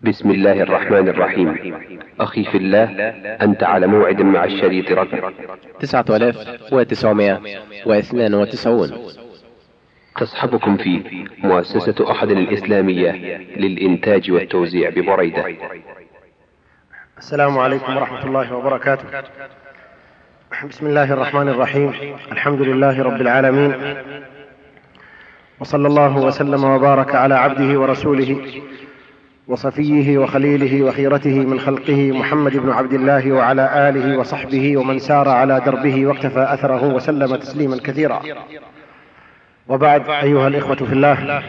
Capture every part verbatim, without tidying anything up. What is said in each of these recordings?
بسم الله الرحمن الرحيم. أخي في الله، أنت على موعد مع الشريط رقم تسعة آلاف وتسعمائة واثنان وتسعون. تصحبكم فيه مؤسسة أحد الإسلامية للإنتاج والتوزيع ببريدة. السلام عليكم ورحمة الله وبركاته. بسم الله الرحمن الرحيم. الحمد لله رب العالمين، وصلى الله وسلم وبارك على عبده ورسوله وصفيه وخليله وخيرته من خلقه محمد بن عبد الله وعلى آله وصحبه ومن سار على دربه واقتفى أثره وسلم تسليما كثيرا. وبعد، أيها الإخوة في الله،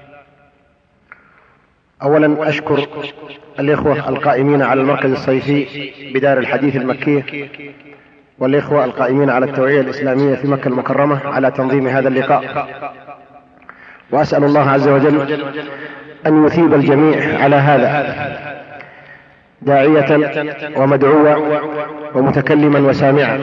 أولا أشكر الإخوة القائمين على المركز الصيفي بدار الحديث المكية، والإخوة القائمين على التوعية الإسلامية في مكة المكرمة على تنظيم هذا اللقاء، وأسأل الله عز وجل أن يثيب الجميع على هذا، داعية ومدعوة ومتكلما وسامعا،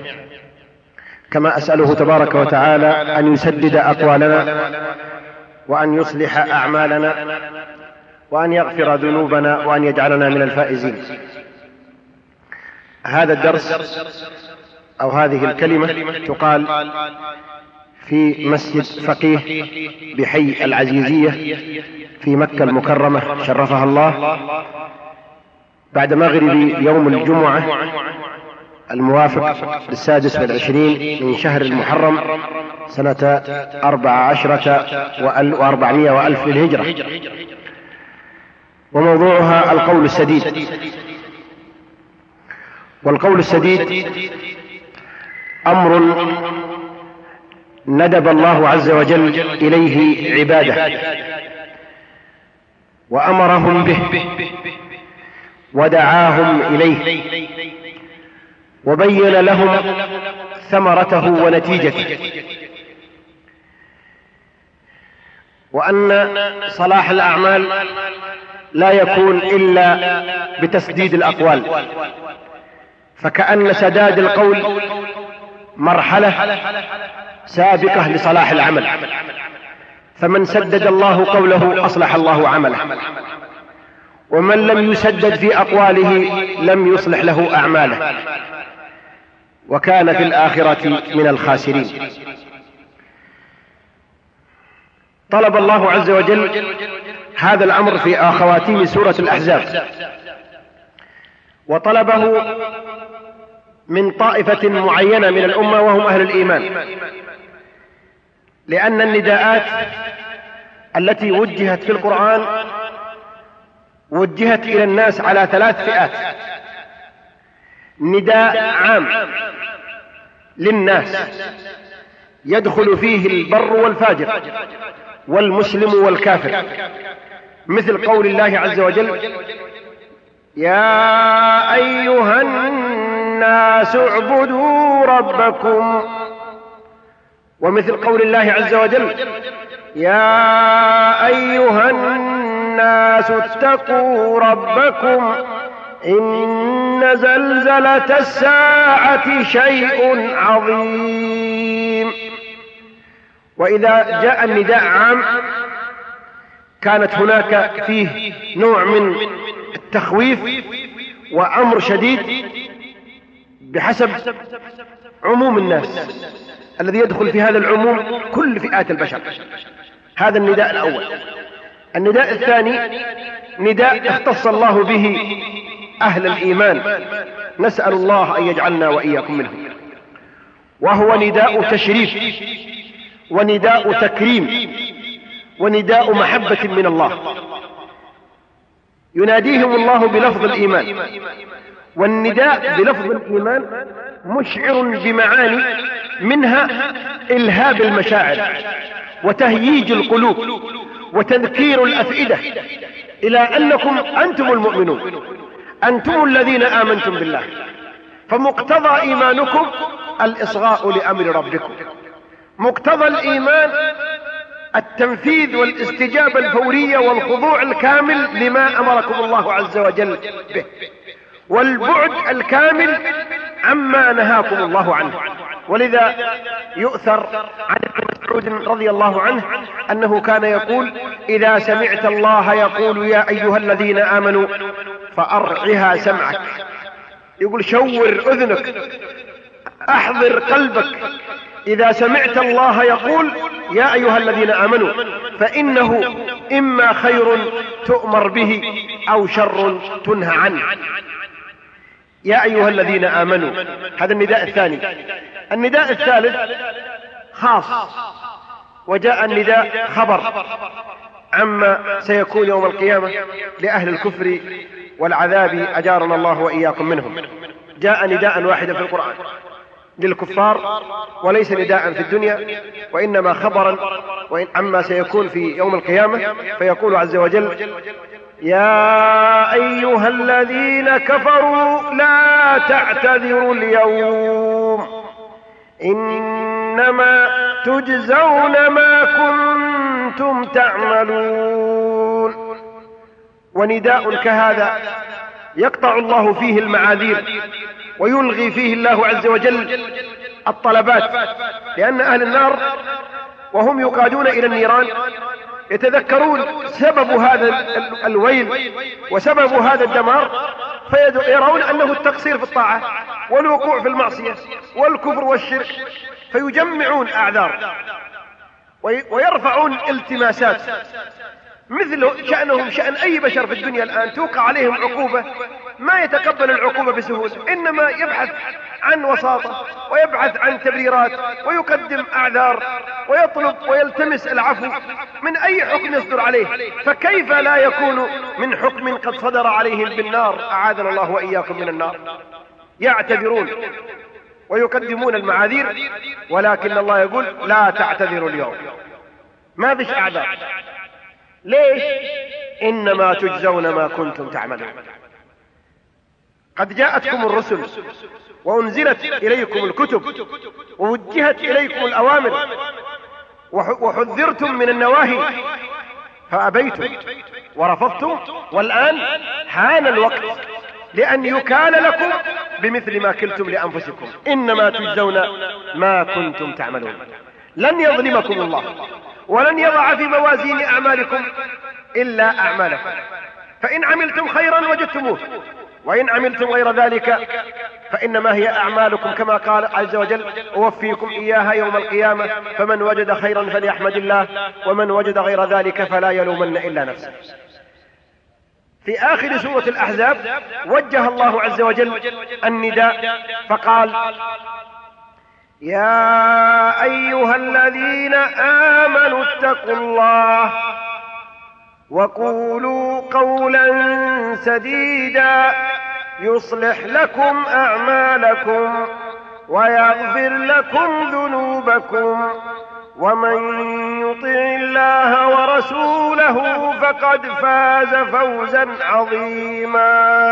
كما أسأله تبارك وتعالى أن يسدد أقوالنا وأن يصلح أعمالنا وأن يغفر ذنوبنا وأن يجعلنا من الفائزين. هذا الدرس أو هذه الكلمة تقال في مسجد فقيه بحي العزيزية في مكة المكرمة شرفها الله، بعد مغرب يوم الجمعة الموافق للسادس والعشرين من شهر المحرم سنة أربع عشرة وأربعمائة وألف للهجرة. وموضوعها القول السديد. والقول السديد أمر ندب الله عز وجل إليه عباده وأمرهم به ودعاهم إليه وبين لهم ثمرته ونتيجته، وأن صلاح الأعمال لا يكون إلا بتسديد الأقوال، فكأن سداد القول مرحلة سابقة لصلاح العمل، فمن سدد الله قوله أصلح الله عمله، ومن لم يسدد في أقواله لم يصلح له أعماله، وكان في الآخرة من الخاسرين. طلب الله عز وجل هذا الأمر في خواتيم سورة الأحزاب، وطلبه من طائفة معينة من الأمة وهم أهل الإيمان، لأن النداءات التي وجهت في القرآن وجهت إلى الناس على ثلاث فئات: نداء عام للناس يدخل فيه البر والفاجر والمسلم والكافر، مثل قول الله عز وجل: يا أيها الناس اعبدوا ربكم، ومثل قول الله عز وجل: يا أيها الناس اتقوا ربكم إن زلزلة الساعة شيء عظيم. وإذا جاء النداء عام كانت هناك فيه نوع من التخويف وأمر شديد بحسب عموم الناس الذي يدخل في هذا العموم كل فئات البشر. هذا النداء الأول. النداء الثاني نداء اختص الله به أهل الإيمان، نسأل الله أن يجعلنا وإياكم منهم، وهو نداء تشريف ونداء تكريم ونداء محبة من الله، يناديهم الله بلفظ الإيمان. والنداء بلفظ الإيمان مشعر بمعاني، منها إلهاب المشاعر وتهييج القلوب وتذكير الأفئدة إلى أنكم أنتم المؤمنون، أنتم الذين آمنتم بالله، فمقتضى إيمانكم الإصغاء لأمر ربكم، مقتضى الإيمان التنفيذ والاستجابة الفورية والخضوع الكامل لما أمركم الله عز وجل به، والبعد الكامل عما نهاكم الله عنه. ولذا يؤثر عن ابن مسعود رضي الله عنه أنه كان يقول: إذا سمعت الله يقول يا أيها الذين آمنوا فأرعها سمعك. يقول: شور أذنك، أحضر قلبك، إذا سمعت الله يقول يا أيها الذين آمنوا، فإنه إما خير تؤمر به أو شر تنهى عنه. يا أيها الذين آمنوا، هذا النداء الثاني. النداء الثالث خاص، وجاء النداء خبر عما سيكون يوم القيامة لأهل الكفر والعذاب، أجارنا الله وإياكم منهم. جاء نداء واحدا في القرآن للكفار، وليس نداء في الدنيا، وإنما خبرا عما سيكون في يوم القيامة. فيقول عز وجل: يا أيها الذين كفروا لا تعتذروا اليوم إنما تجزون ما كنتم تعملون. ونداء كهذا يقطع الله فيه المعاذير، ويلغي فيه الله عز وجل الطلبات، لأن أهل النار وهم يقادون إلى النيران يتذكرون سبب هذا الويل وسبب هذا الدمار، فيرون أنه التقصير في الطاعة والوقوع في المعصية والكفر والشرك، فيجمعون أعذار ويرفعون التماسات مثل شأنهم شأن أي بشر في الدنيا. الآن توقع عليهم عقوبة ما يتقبل العقوبة بسهولة، إنما يبحث عن وساطة ويبحث عن تبريرات ويقدم أعذار ويطلب ويلتمس العفو من أي حكم يصدر عليه. فكيف لا يكون من حكم قد صدر عليهم بالنار؟ أعاذنا الله وإياكم من النار. يعتذرون ويقدمون المعاذير، ولكن الله يقول: لا تعتذروا اليوم، ما فيش أعذار. ليش؟ إنما تجزون ما كنتم تعملون. قد جاءتكم الرسل وأنزلت إليكم الكتب ووجهت إليكم الأوامر وحذرتم من النواهي فأبيتم ورفضتم، والآن حان الوقت لأن يكال لكم بمثل ما كلتم لأنفسكم. إنما تجزون ما كنتم تعملون. لن يظلمكم الله ولن يضع في موازين أعمالكم إلا أعمالكم، فإن عملتم خيرا وجدتموه، وإن عملتم غير ذلك فإنما هي أعمالكم، كما قال عز وجل: أوفيكم إياها يوم القيامة فمن وجد خيرا فليحمد الله ومن وجد غير ذلك فلا يلومن إلا نفسه. في آخر سورة الأحزاب وجه الله عز وجل النداء فقال: يا أيها الذين آمنوا اتقوا الله وقولوا قولا سديدا يصلح لكم أعمالكم ويغفر لكم ذنوبكم ومن يطع الله ورسوله فقد فاز فوزا عظيما.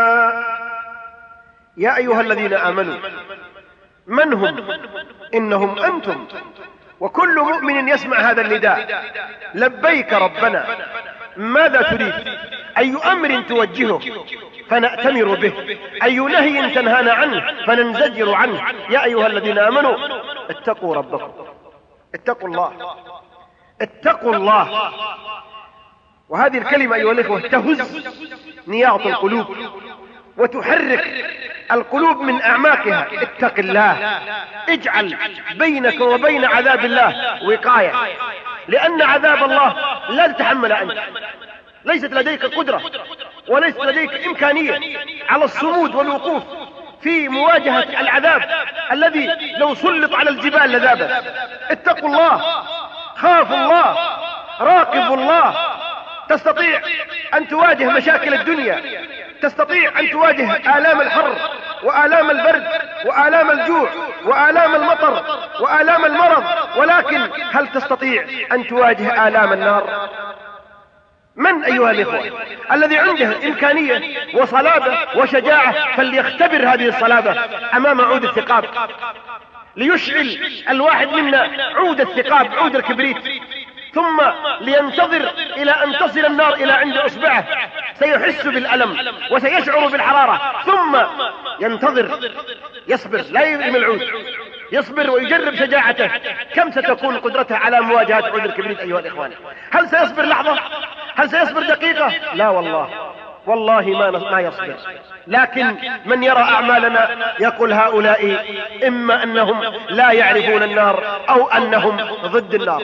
يا أيها الذين آمنوا، من هم؟ إنهم أنتم، وكل مؤمن يسمع هذا النداء: لبيك ربنا، ماذا تريد؟ أي أمر توجهه فنأتمر به، أي نهي تنهانا عنه فننزجر عنه. يا أيها الذين آمنوا اتقوا ربكم، اتقوا الله، اتقوا الله. وهذه الكلمة أيها الإخوة تهز نياط القلوب وتحرك القلوب من أعماقها. اتق الله، اجعل بينك وبين عذاب الله وقاية، لأن عذاب الله لا تتحمل أنت، ليست لديك قدرة وليست لديك إمكانية على الصمود والوقوف في مواجهة العذاب الذي لو سلط على الجبال لذابت. اتقوا الله، خافوا الله، راقبوا الله. تستطيع أن تواجه مشاكل الدنيا، تستطيع أن تواجه آلام الحر وآلام البرد وآلام الجوع وآلام المطر وآلام المرض، ولكن هل تستطيع أن تواجه آلام النار؟ من أيها الإخوة الذي عنده إمكانية وصلابة وشجاعة فليختبر هذه الصلابة أمام عود الثقاب، ليشعل الواحد منا عود الثقاب، عود الكبريت، ثم لينتظر إلى أن تصل النار إلى عند إصبعه، سيحس بالألم وسيشعر بالحرارة، ثم ينتظر، يصبر، لا يرمي العود، يصبر ويجرب شجاعته، كم ستكون قدرته على مواجهة عود الكبريت أيها الإخوان؟ هل سيصبر لحظة؟ هل سيصبر دقيقة؟ لا والله، والله ما ما يصبر. لكن من يرى أعمالنا يقول هؤلاء إما أنهم لا يعرفون النار أو أنهم ضد النار.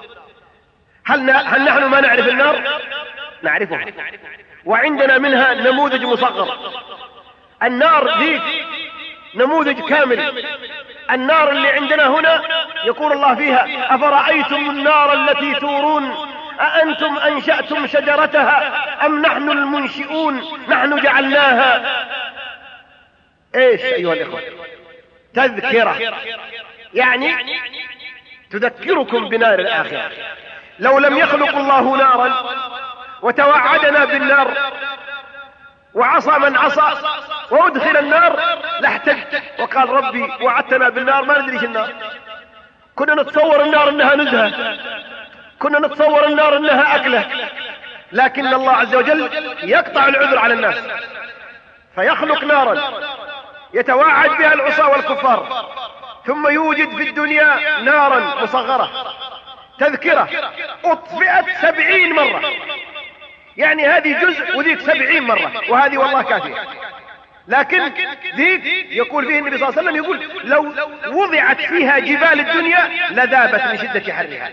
هل, هل نحن ما نعرف النار؟ نعرفها، وعندنا منها نموذج مصغر. النار ذي نموذج كامل. النار اللي عندنا هنا يقول الله فيها أفرأيتم النار التي تورون أأنتم أنشأتم شجرتها أم نحن المنشئون نحن جعلناها. إيش أيها الإخوة؟ تذكرة، يعني تذكركم بنار الآخرة. لو لم يخلق الله نارا وتوعدنا بالنار وعصى من عصى وادخل النار لاحتج وقال ربي وعدتنا بالنار ما ندريش النار. كنا نتصور النار انها نزهة، كنا نتصور النار انها اكله، لكن الله عز وجل يقطع العذر على الناس فيخلق نارا يتواعد بها العصاة والكفار، ثم يوجد في الدنيا نارا مصغرة تذكرة اطفئت سبعين مرة، يعني هذه جزء وذيك سبعين مرة، وهذه والله كافية. لكن ذيك يقول فيه النبي صلى الله عليه وسلم يقول لو وضعت فيها جبال الدنيا لذابت من شدة حرها.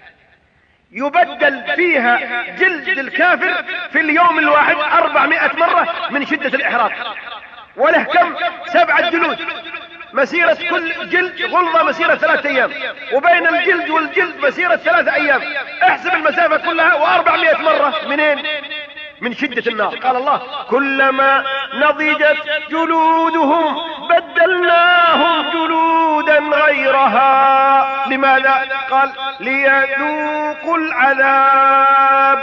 يبدل فيها جلد الكافر في اليوم الواحد أربعمائة مرة من شدة الإحراق، وله كم؟ سبعة جلود، مسيرة كل جلد غلظة مسيرة ثلاثة أيام، وبين الجلد والجلد مسيرة ثلاثة أيام. احسب المسافة كلها وأربعمائة مرة منين؟ من شدة النار. قال الله كلما نضجت جلودهم بدلناهم جلودا غيرها. لماذا؟ قال ليذوقوا العذاب.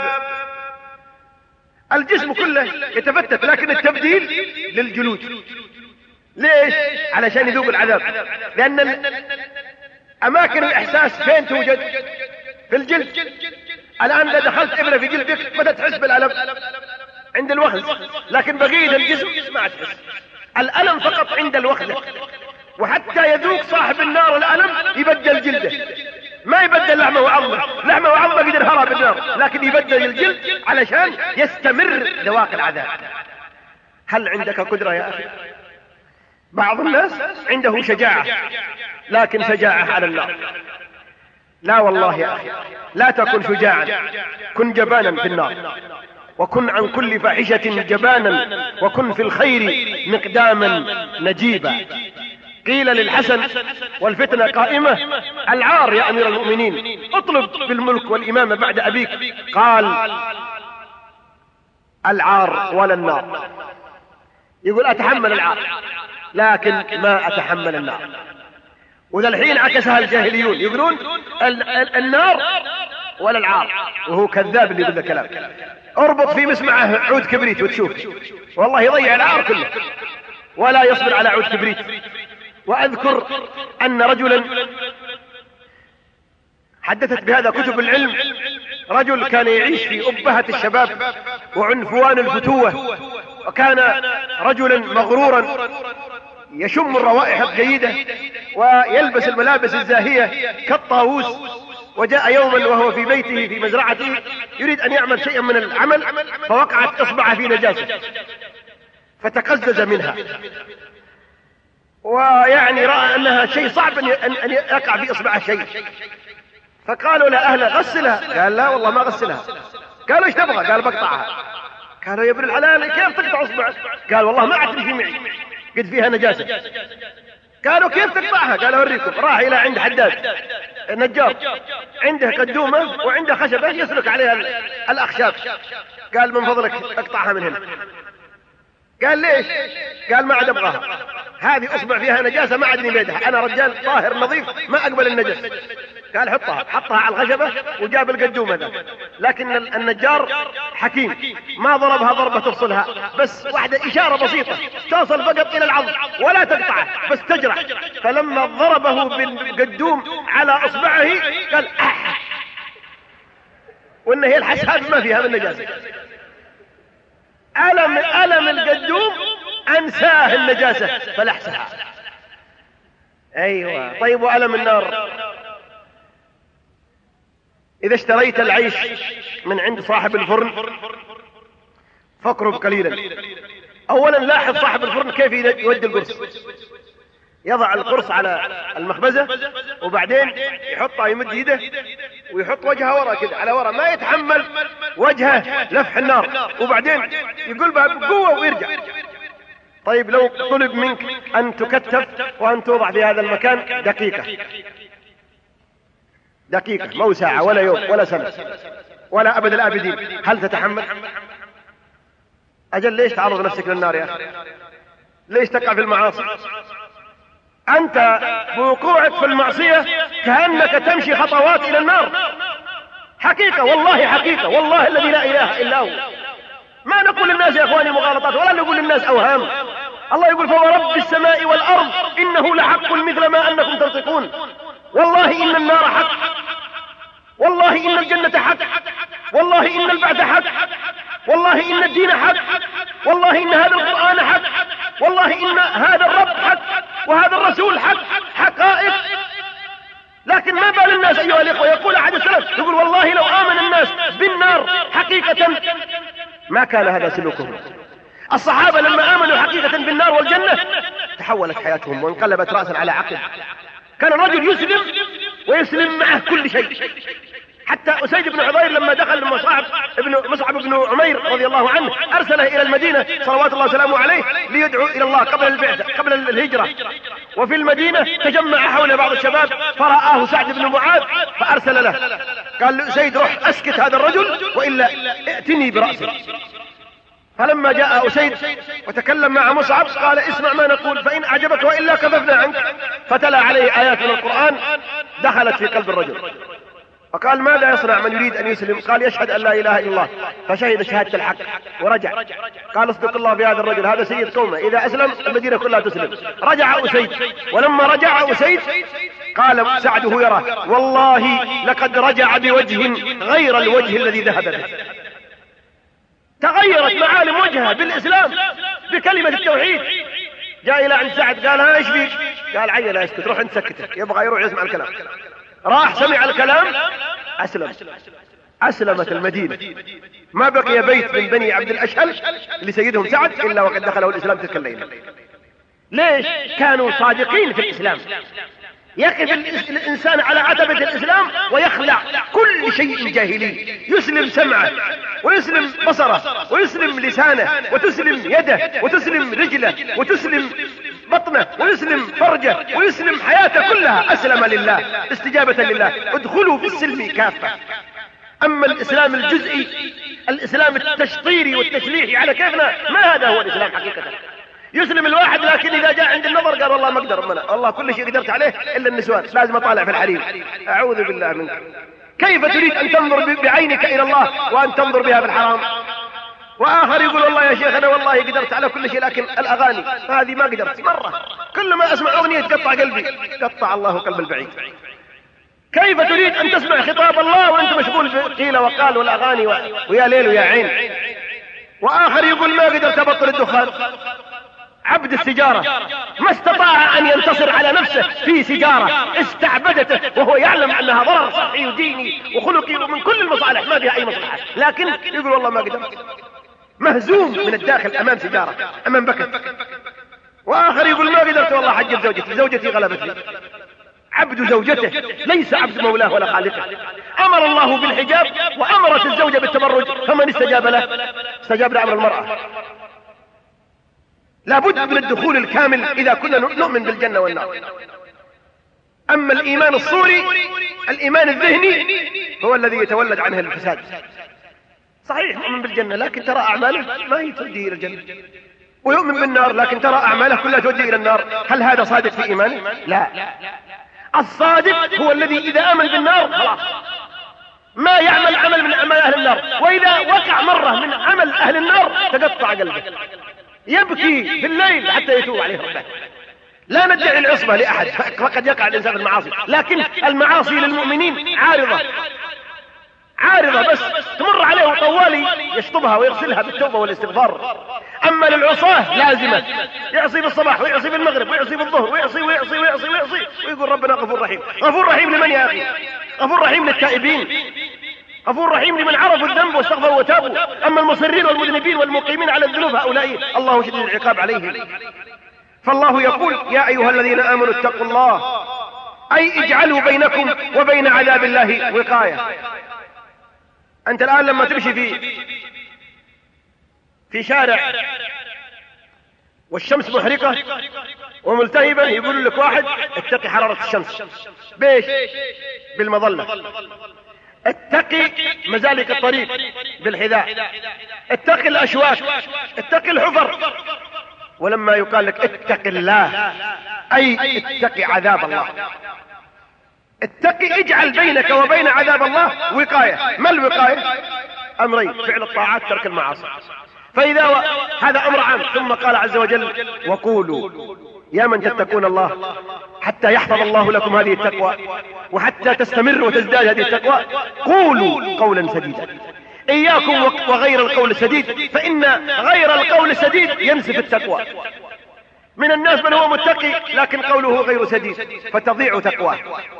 الجسم كله يتفتت، لكن التبديل للجلود. ليش؟ علشان يذوق العذاب، لأن أماكن الإحساس فين توجد؟ في الجلد. الآن إذا دخلت إبرة في جلدك متى تحس بالألم؟ عند الوخز، لكن بقية الجسم ما تحس. الألم فقط عند الوخزة، وحتى يذوق صاحب النار الألم يبدل جلده، ما يبدل لحمه وعظمه. لحمه وعظمه قدر هرب بالنار، لكن يبدل الجلد علشان يستمر ذواق العذاب. هل عندك قدرة يا أخي؟ بعض الناس عنده شجاعة، لكن شجاعة على النار. لا والله يا أخي، لا تكن شجاعا، كن جبانا في النار، وكن عن كل فاحشة جبانا، وكن في الخير مقداما نجيبا. قيل للحسن والفتنة قائمة العار يا أمير المؤمنين، اطلب بالملك والإمامة بعد أبيك. قال العار ولا النار. يقول أتحمل العار لكن ما أتحمل النار. وذا الحين عكسها الجاهليون يقولون النار ولا العار، وهو كذاب اللي يقول الكلام. اربط في مسمعه عود كبريت وتشوف، والله يضيع العار كله ولا يصبر على عود كبريت. وأذكر أن رجلا حدثت بهذا كتب العلم، رجل كان يعيش في أبهة الشباب وعنفوان الفتوة، وكان رجلا مغرورا يشم الروائح الجيدة ويلبس الملابس الزاهية كالطاووس. وجاء يوما وهو في بيته في مزرعته يريد أن يعمل شيئا من العمل، فوقعت إصبعه في نجاسة فتقزز منها، ويعني رأى أنها شيء صعب أن يقع في إصبعه شيء. فقالوا له أهلا غسلها. قال لا والله ما غسلها. قالوا ايش تبغى؟ قال بقطعها. قالوا يا ابن الحلال كيف تقطع إصبعك؟ قال والله ما أعترف معي قد فيها نجاسة. قالوا كيف تقطعها؟ قال أوريكم. راح إلى عند حداد النجار، عنده قدومة وعنده خشبة يسلك عليها الأخشاب. قال من فضلك اقطعها من هنا. قال ليش؟ قال ما عاد ابغاها، هذه اصبع فيها نجاسة ما عاد بيدها، انا رجال طاهر نظيف ما اقبل النجس. قال حطها، حطها على الخشبة وجاب القدومة ذا. لكن النجار حكيم ما ضربها ضربة تفصلها، بس واحدة اشارة بسيطة تصل فقط الى العظم ولا تقطعه بس تجرح. فلما ضربه بالقدوم على اصبعه قال أح، وانه يلحس هذا ما فيها من نجاسة. ألم ألم القدوم أنساه النجاسة فلحسها. ايوه. طيب وألم النار؟ إذا اشتريت العيش من عند صاحب الفرن فاقرب قليلا. أولا لاحظ صاحب الفرن كيف يودي القرص. يضع القرص على المخبزة وبعدين يحطها، يمد يده ويحط وجهه ورا كده على ورا، ما يتحمل وجهه لفح النار، وبعدين يقول بها بقوة ويرجع. طيب لو طلب منك أن تكتف وأن توضع في هذا المكان دقيقة دقيقة، مو ساعة ولا يوم ولا سنة ولا أبد الآبدين، هل تتحمل؟ أجل ليش تعرض نفسك للنار يا أخي؟ ليش تقع في المعاصي؟ أنت بوقوعك في المعصية كأنك تمشي خطوات إلى النار. حقيقة والله، حقيقة والله الذي لا إله إلا هو. ما نقول للناس يا إخواني مغالطات، ولا نقول للناس أوهام. الله يقول فورب السماء والأرض إنه لحق مثل ما أنكم تنطقون. والله إن النار حق، والله إن الجنة حق، والله إن البعث حق، والله إن الدين حق، والله إن هذا القرآن حق، والله إن هذا الرب حق وهذا الرسول حق، حقائق. لكن ما بال الناس أيها الإخوة، يقول أحد السلف يقول والله لو آمن الناس بالنار حقيقة ما كان هذا سلوكهم. الصحابة لما آمنوا حقيقة بالنار والجنة تحولت حياتهم وانقلبت رأسا على عقب. كان الرجل يسلم ويسلم معه كل شيء. حتى أسيد بن حضير لما دخل مصعب ابن مصعب بن عمير رضي الله عنه أرسله إلى المدينة صلوات الله وسلامه عليه ليدعو إلى الله قبل البعثة قبل الهجرة. وفي المدينة تجمع حول بعض الشباب فرآه سعد بن معاذ فأرسل له، قال له أسيد روح أسكت هذا الرجل وإلا ائتني برأسه. فلما جاء أسيد وتكلم مع مصعب قال اسمع ما نقول فإن أعجبك وإلا كففنا عنك. فتلا عليه آيات من القرآن دخلت في قلب الرجل. فقال ماذا يصنع من يريد أن يسلم؟ قال يشهد أن لا إله إلا الله، فشهد شهادة الحق ورجع. قال اصدق الله بهذا الرجل، هذا سيد قومه، إذا أسلم المدينة كلها تسلم. رجع أسيد، ولما رجع أسيد قال سعد هو يراه والله لقد رجع بوجه غير الوجه الذي ذهب به. تغيرت معالم وجهه بالإسلام بكلمة التوحيد. جاء إلى عند سعد قال ها ايش بيك؟ قال عيل اسكت، روح انت سكته، يبغى يروح يسمع الكلام. راح سمع الكلام أسلم. أسلمت المدينة، ما بقي بيت من بني عبد الأشهل لسيدهم سعد إلا وقد دخله الإسلام تلك الليلة. ليش؟ كانوا صادقين في الإسلام. يقف الإنسان على عتبة الإسلام ويخلع كل شيء جاهلي، يسلم سمعه ويسلم بصره ويسلم لسانه وتسلم يده وتسلم رجله وتسلم بطنه ويسلم فرجه ويسلم حياته كلها. أسلم لله استجابة لله. ادخلوا في السلم كافة. أما الإسلام الجزئي، الإسلام التشطيري والتشليحي على كيفنا، ما هذا هو الإسلام حقيقة. يسلم الواحد لكن إذا جاء عند النظر قال والله ما أقدر منه، والله كل شيء قدرت عليه إلا النسوان، لازم أطالع في الحريم. أعوذ بالله منك. كيف تريد أن تنظر بعينك إلى الله وأن تنظر بها في الحرام؟ وآخر يقول والله يا شيخ أنا والله قدرت على كل شيء لكن الأغاني هذه ما قدرت مرة، كل ما أسمع أغنية تقطع قلبي. قطع الله قلب البعيد. كيف تريد أن تسمع خطاب الله وأنت مشغول بقيل وقال والأغاني ويا ليل ويا عين؟ وآخر يقول ما قدرت أبطل الدخان. عبد السجارة ما استطاع أن ينتصر على نفسه في سجارة استعبدته وهو يعلم أنها ضرر صحي وديني وخلقي ومن كل المصالح ما فيها أي مصلحة، لكن يقول والله ما قدرت. مهزوم من الداخل أمام سجارة، أمام بكت. وآخر يقول ما قدرت والله حجب زوجتي، زوجتي غلبتني. عبد زوجته ليس عبد مولاه ولا خالقه. أمر الله بالحجاب وأمرت الزوجة بالتبرج، فمن استجاب له استجاب لأمر المرأة. لابد من الدخول الكامل إذا كنا نؤمن بالجنة والنار. أما الإيمان الصوري، الإيمان الذهني، هو الذي يتولد عنه الفساد. صحيح مؤمن بالجنة لكن ترى أعماله ما هي تؤدي إلى الجنة، ويؤمن بالنار لكن ترى أعماله كلها تؤدي إلى النار. هل هذا صادق في إيمانه؟ لا. الصادق هو الذي إذا آمن بالنار خلاص ما يعمل عمل من أعمال أهل النار، وإذا وقع مرة من عمل أهل النار تقطع قلبه، يبكي في الليل حتى يتوب عليه ربه. لا ندعي العصمة لأحد، فقد يقع الإنسان في المعاصي، لكن المعاصي للمؤمنين عارضة. عارضة بس تمر عليه وطوالي يشطبها ويغسلها بالتوبة والاستغفار. اما للعصاة لازمة، يعصي بالصباح ويعصي بالمغرب ويعصي بالظهر ويعصي ويعصي ويعصي ويعصي ويقول ربنا غفور رحيم. غفور رحيم لمن يا اخي؟ غفور رحيم للتائبين، غفور رحيم لمن عرفوا الذنب واستغفروا وتابوا. اما المصرين والمذنبين والمقيمين على الذنوب هؤلاء الله شديد العقاب عليهم. فالله يقول يا ايها الذين امنوا اتقوا الله، اي اجعلوا بينكم وبين عذاب الله وقاية. انت الان لما تمشي في في شارع والشمس محرقة وملتهبة يقول لك واحد اتقي حرارة الشمس. بيش؟ بالمظلة. اتقي مزالك الطريق بالحذاء، اتقي الاشواك، اتقي الحفر. ولما يقال لك اتق الله اي اتقي عذاب الله. اتقي اجعل بينك وبين عذاب الله وقاية. ما الوقاية؟ امرين: فعل الطاعات، ترك المعاصي. فاذا و... هذا امر عام. ثم قال عز وجل وقولوا يا من تتقون الله حتى يحفظ الله لكم هذه التقوى وحتى تستمر وتزداد هذه التقوى قولوا قولا سديدا. اياكم وغير القول السديد، فان غير القول السديد ينسف التقوى. من الناس من هو متقي لكن قوله غير سديد فتضيع تقواه،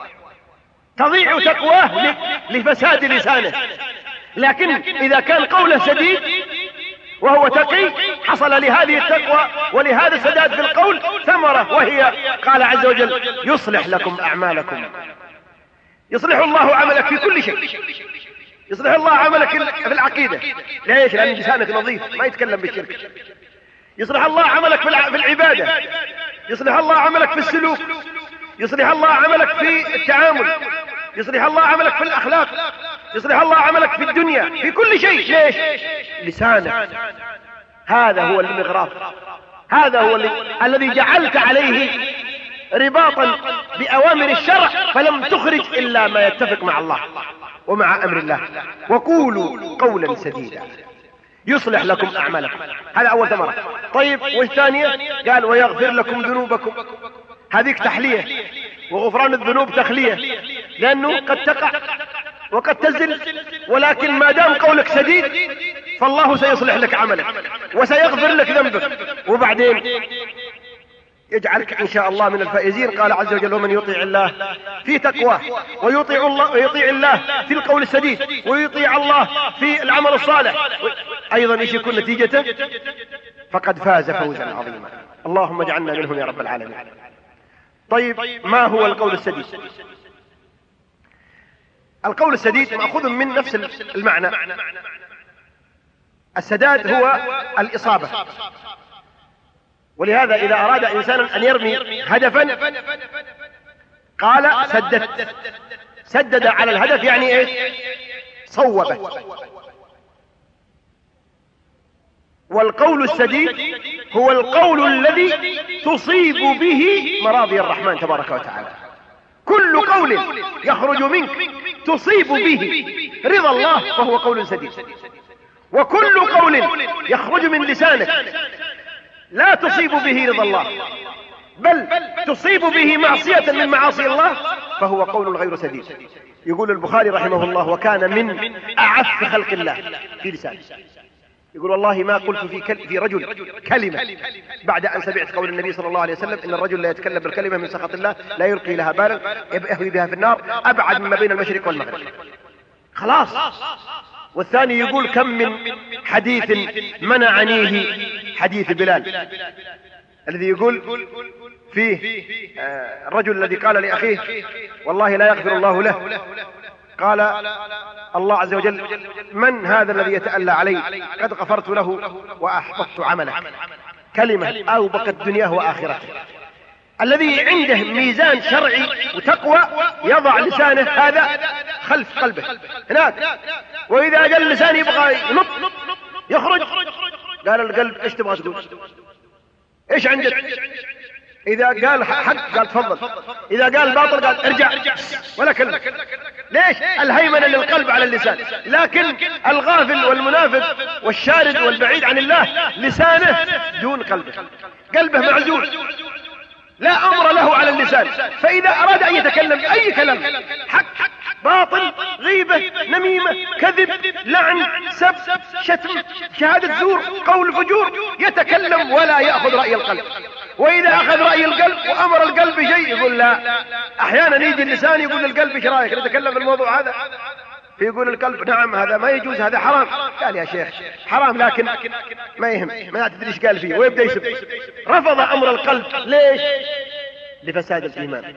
تضيع تقواه لفساد لسانه. لكن اذا كان قوله سديد وهو تقي حصل لهذه التقوى ولهذا السداد في القول ثمرة، وهي قال عز وجل يصلح لكم اعمالكم. يصلح الله عملك في كل شيء. يصلح الله عملك في العقيدة. ليش؟ لأن لسانك نظيف ما يتكلم بالشرك. يصلح الله عملك في العبادة. يصلح الله عملك في السلوك. يصلح الله عملك في التعامل. يصلح الله عملك في الأخلاق. يصلح الله عملك في الدنيا في كل شيء. ليش؟ لسانك. هذا هو المغراف، هذا هو الذي جعلت عليه رباطا بأوامر الشرع فلم تخرج إلا ما يتفق مع الله ومع أمر الله. وقولوا قولا سديدا يصلح لكم أعمالكم. هذا أول ثمرة. طيب والثانية قال ويغفر لكم ذنوبكم. هذيك تحلية، وغفران الذنوب تخلية، لأنه قد تقع وقد تزل، ولكن ما دام قولك سديد فالله سيصلح لك عملك وسيغفر لك ذنبك، وبعدين يجعلك إن شاء الله من الفائزين. قال عز وجل ومن يطيع الله في تقواه ويطيع الله ويطيع الله في القول السديد ويطيع الله في العمل الصالح أيضا ايش يكون نتيجته؟ فقد فاز فوزا عظيما. اللهم اجعلنا منهم يا رب العالمين. طيب ما هو القول السديد؟ القول السديد مأخوذ من نفس المعنى. السداد هو الإصابة، ولهذا إذا أراد إنسان أن يرمي هدفا قال سددت. سدد على الهدف يعني إيه؟ صوبه. والقول السديد هو القول الذي تصيب به مراضي الرحمن تبارك وتعالى. كل قول يخرج منك تصيب به رضا الله فهو قول سديد، وكل قول يخرج من لسانك لا تصيب به رضا الله بل تصيب به معصية من معاصي الله فهو قول غير سديد. يقول البخاري رحمه الله وكان من أعف خلق الله في لسانه، يقول والله ما قلت في, كل في رجل كلمة بعد أن سمعت قول النبي صلى الله عليه وسلم إن الرجل لا يتكلم بالكلمة من سخط الله لا يلقي لها بالا يهوي بها في النار أبعد مما بين المشرق والمغرب. خلاص. والثاني يقول كم من حديث منعنيه حديث بلال الذي يقول فيه الرجل الذي قال لأخيه والله لا يغفر الله له، قال الله عز وجل من هذا الذي يتألى علي قد غفرت له وأحبطت عمله. كلمة أوبقت دنياه وآخرته. الذي عنده ميزان شرعي وتقوى يضع لسانه هذا خلف قلبه هناك، وإذا قال اللسان يبغى ينط يخرج قال القلب ايش تبغى تقول؟ ايش عندك؟ إذا قال حق قال تفضل، إذا قال باطل قال ارجع ولا كلمة. ليش؟ الهيمنة للقلب على اللسان. لكن الغافل والمنافق والشارد والبعيد عن الله لسانه دون قلبه، قلبه معزول لا أمر له على اللسان، فإذا أراد أن يتكلم أي كلام حق باطل، غيبة، نميمة، كذب، لعن، سب، شتم، شهادة زور، قول فجور، يتكلم ولا يأخذ رأي القلب. وإذا أخذ رأي القلب وأمر القلب بشيء يقول لا. أحيانا يجي اللسان يقول للقلب ايش رايك نتكلم في الموضوع هذا، فيقول القلب نعم هذا ما يجوز، هذا حرام. قال يا شيخ حرام لكن ما يهم، ما تدري ايش قال فيه، ويبدأ يسب. رفض أمر القلب. ليش؟ لفساد الإيمان.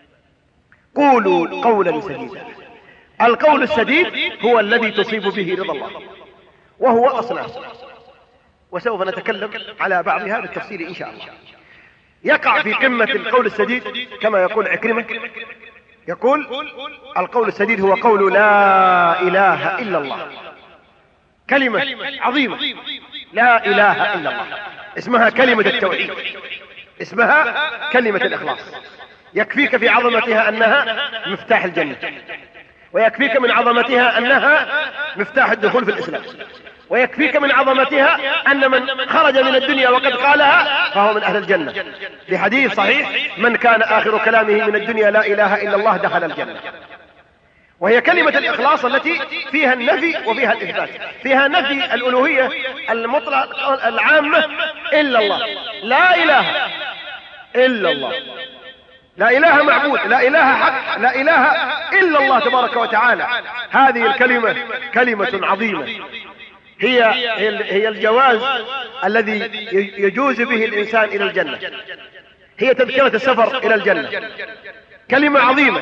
قولوا قولا سديدا. القول السديد هو الذي تصيب به رضا الله، وهو أصناف، وسوف نتكلم على بعضها بالتفصيل إن شاء الله. يقع في قمة القول السديد كما يقول عكرمة، يقول القول السديد هو قول لا إله إلا الله. كلمة عظيمة، لا إله إلا الله، اسمها كلمة التوحيد، اسمها كلمة الإخلاص. يكفيك في عظمتها أنها مفتاح الجنة، ويكفيك من عظمتها أنها مفتاح الدخول في الإسلام، ويكفيك من عظمتها أن من خرج من الدنيا وقد قالها فهو من أهل الجنة، بحديث صحيح من كان آخر كلامه من الدنيا لا إله إلا الله دخل الجنة. وهي كلمة الإخلاص التي فيها النفي وفيها الإثبات، فيها نفي الألوهية المطلق العامة إلا الله، لا إله إلا الله، لا إله معبود، لا إله حق، لا إله إلا الله تبارك وتعالى. هذه الكلمة كلمة عظيمة، هي هي الجواز الذي يجوز به الإنسان إلى الجنة، هي تذكرة السفر إلى الجنة. كلمة عظيمة،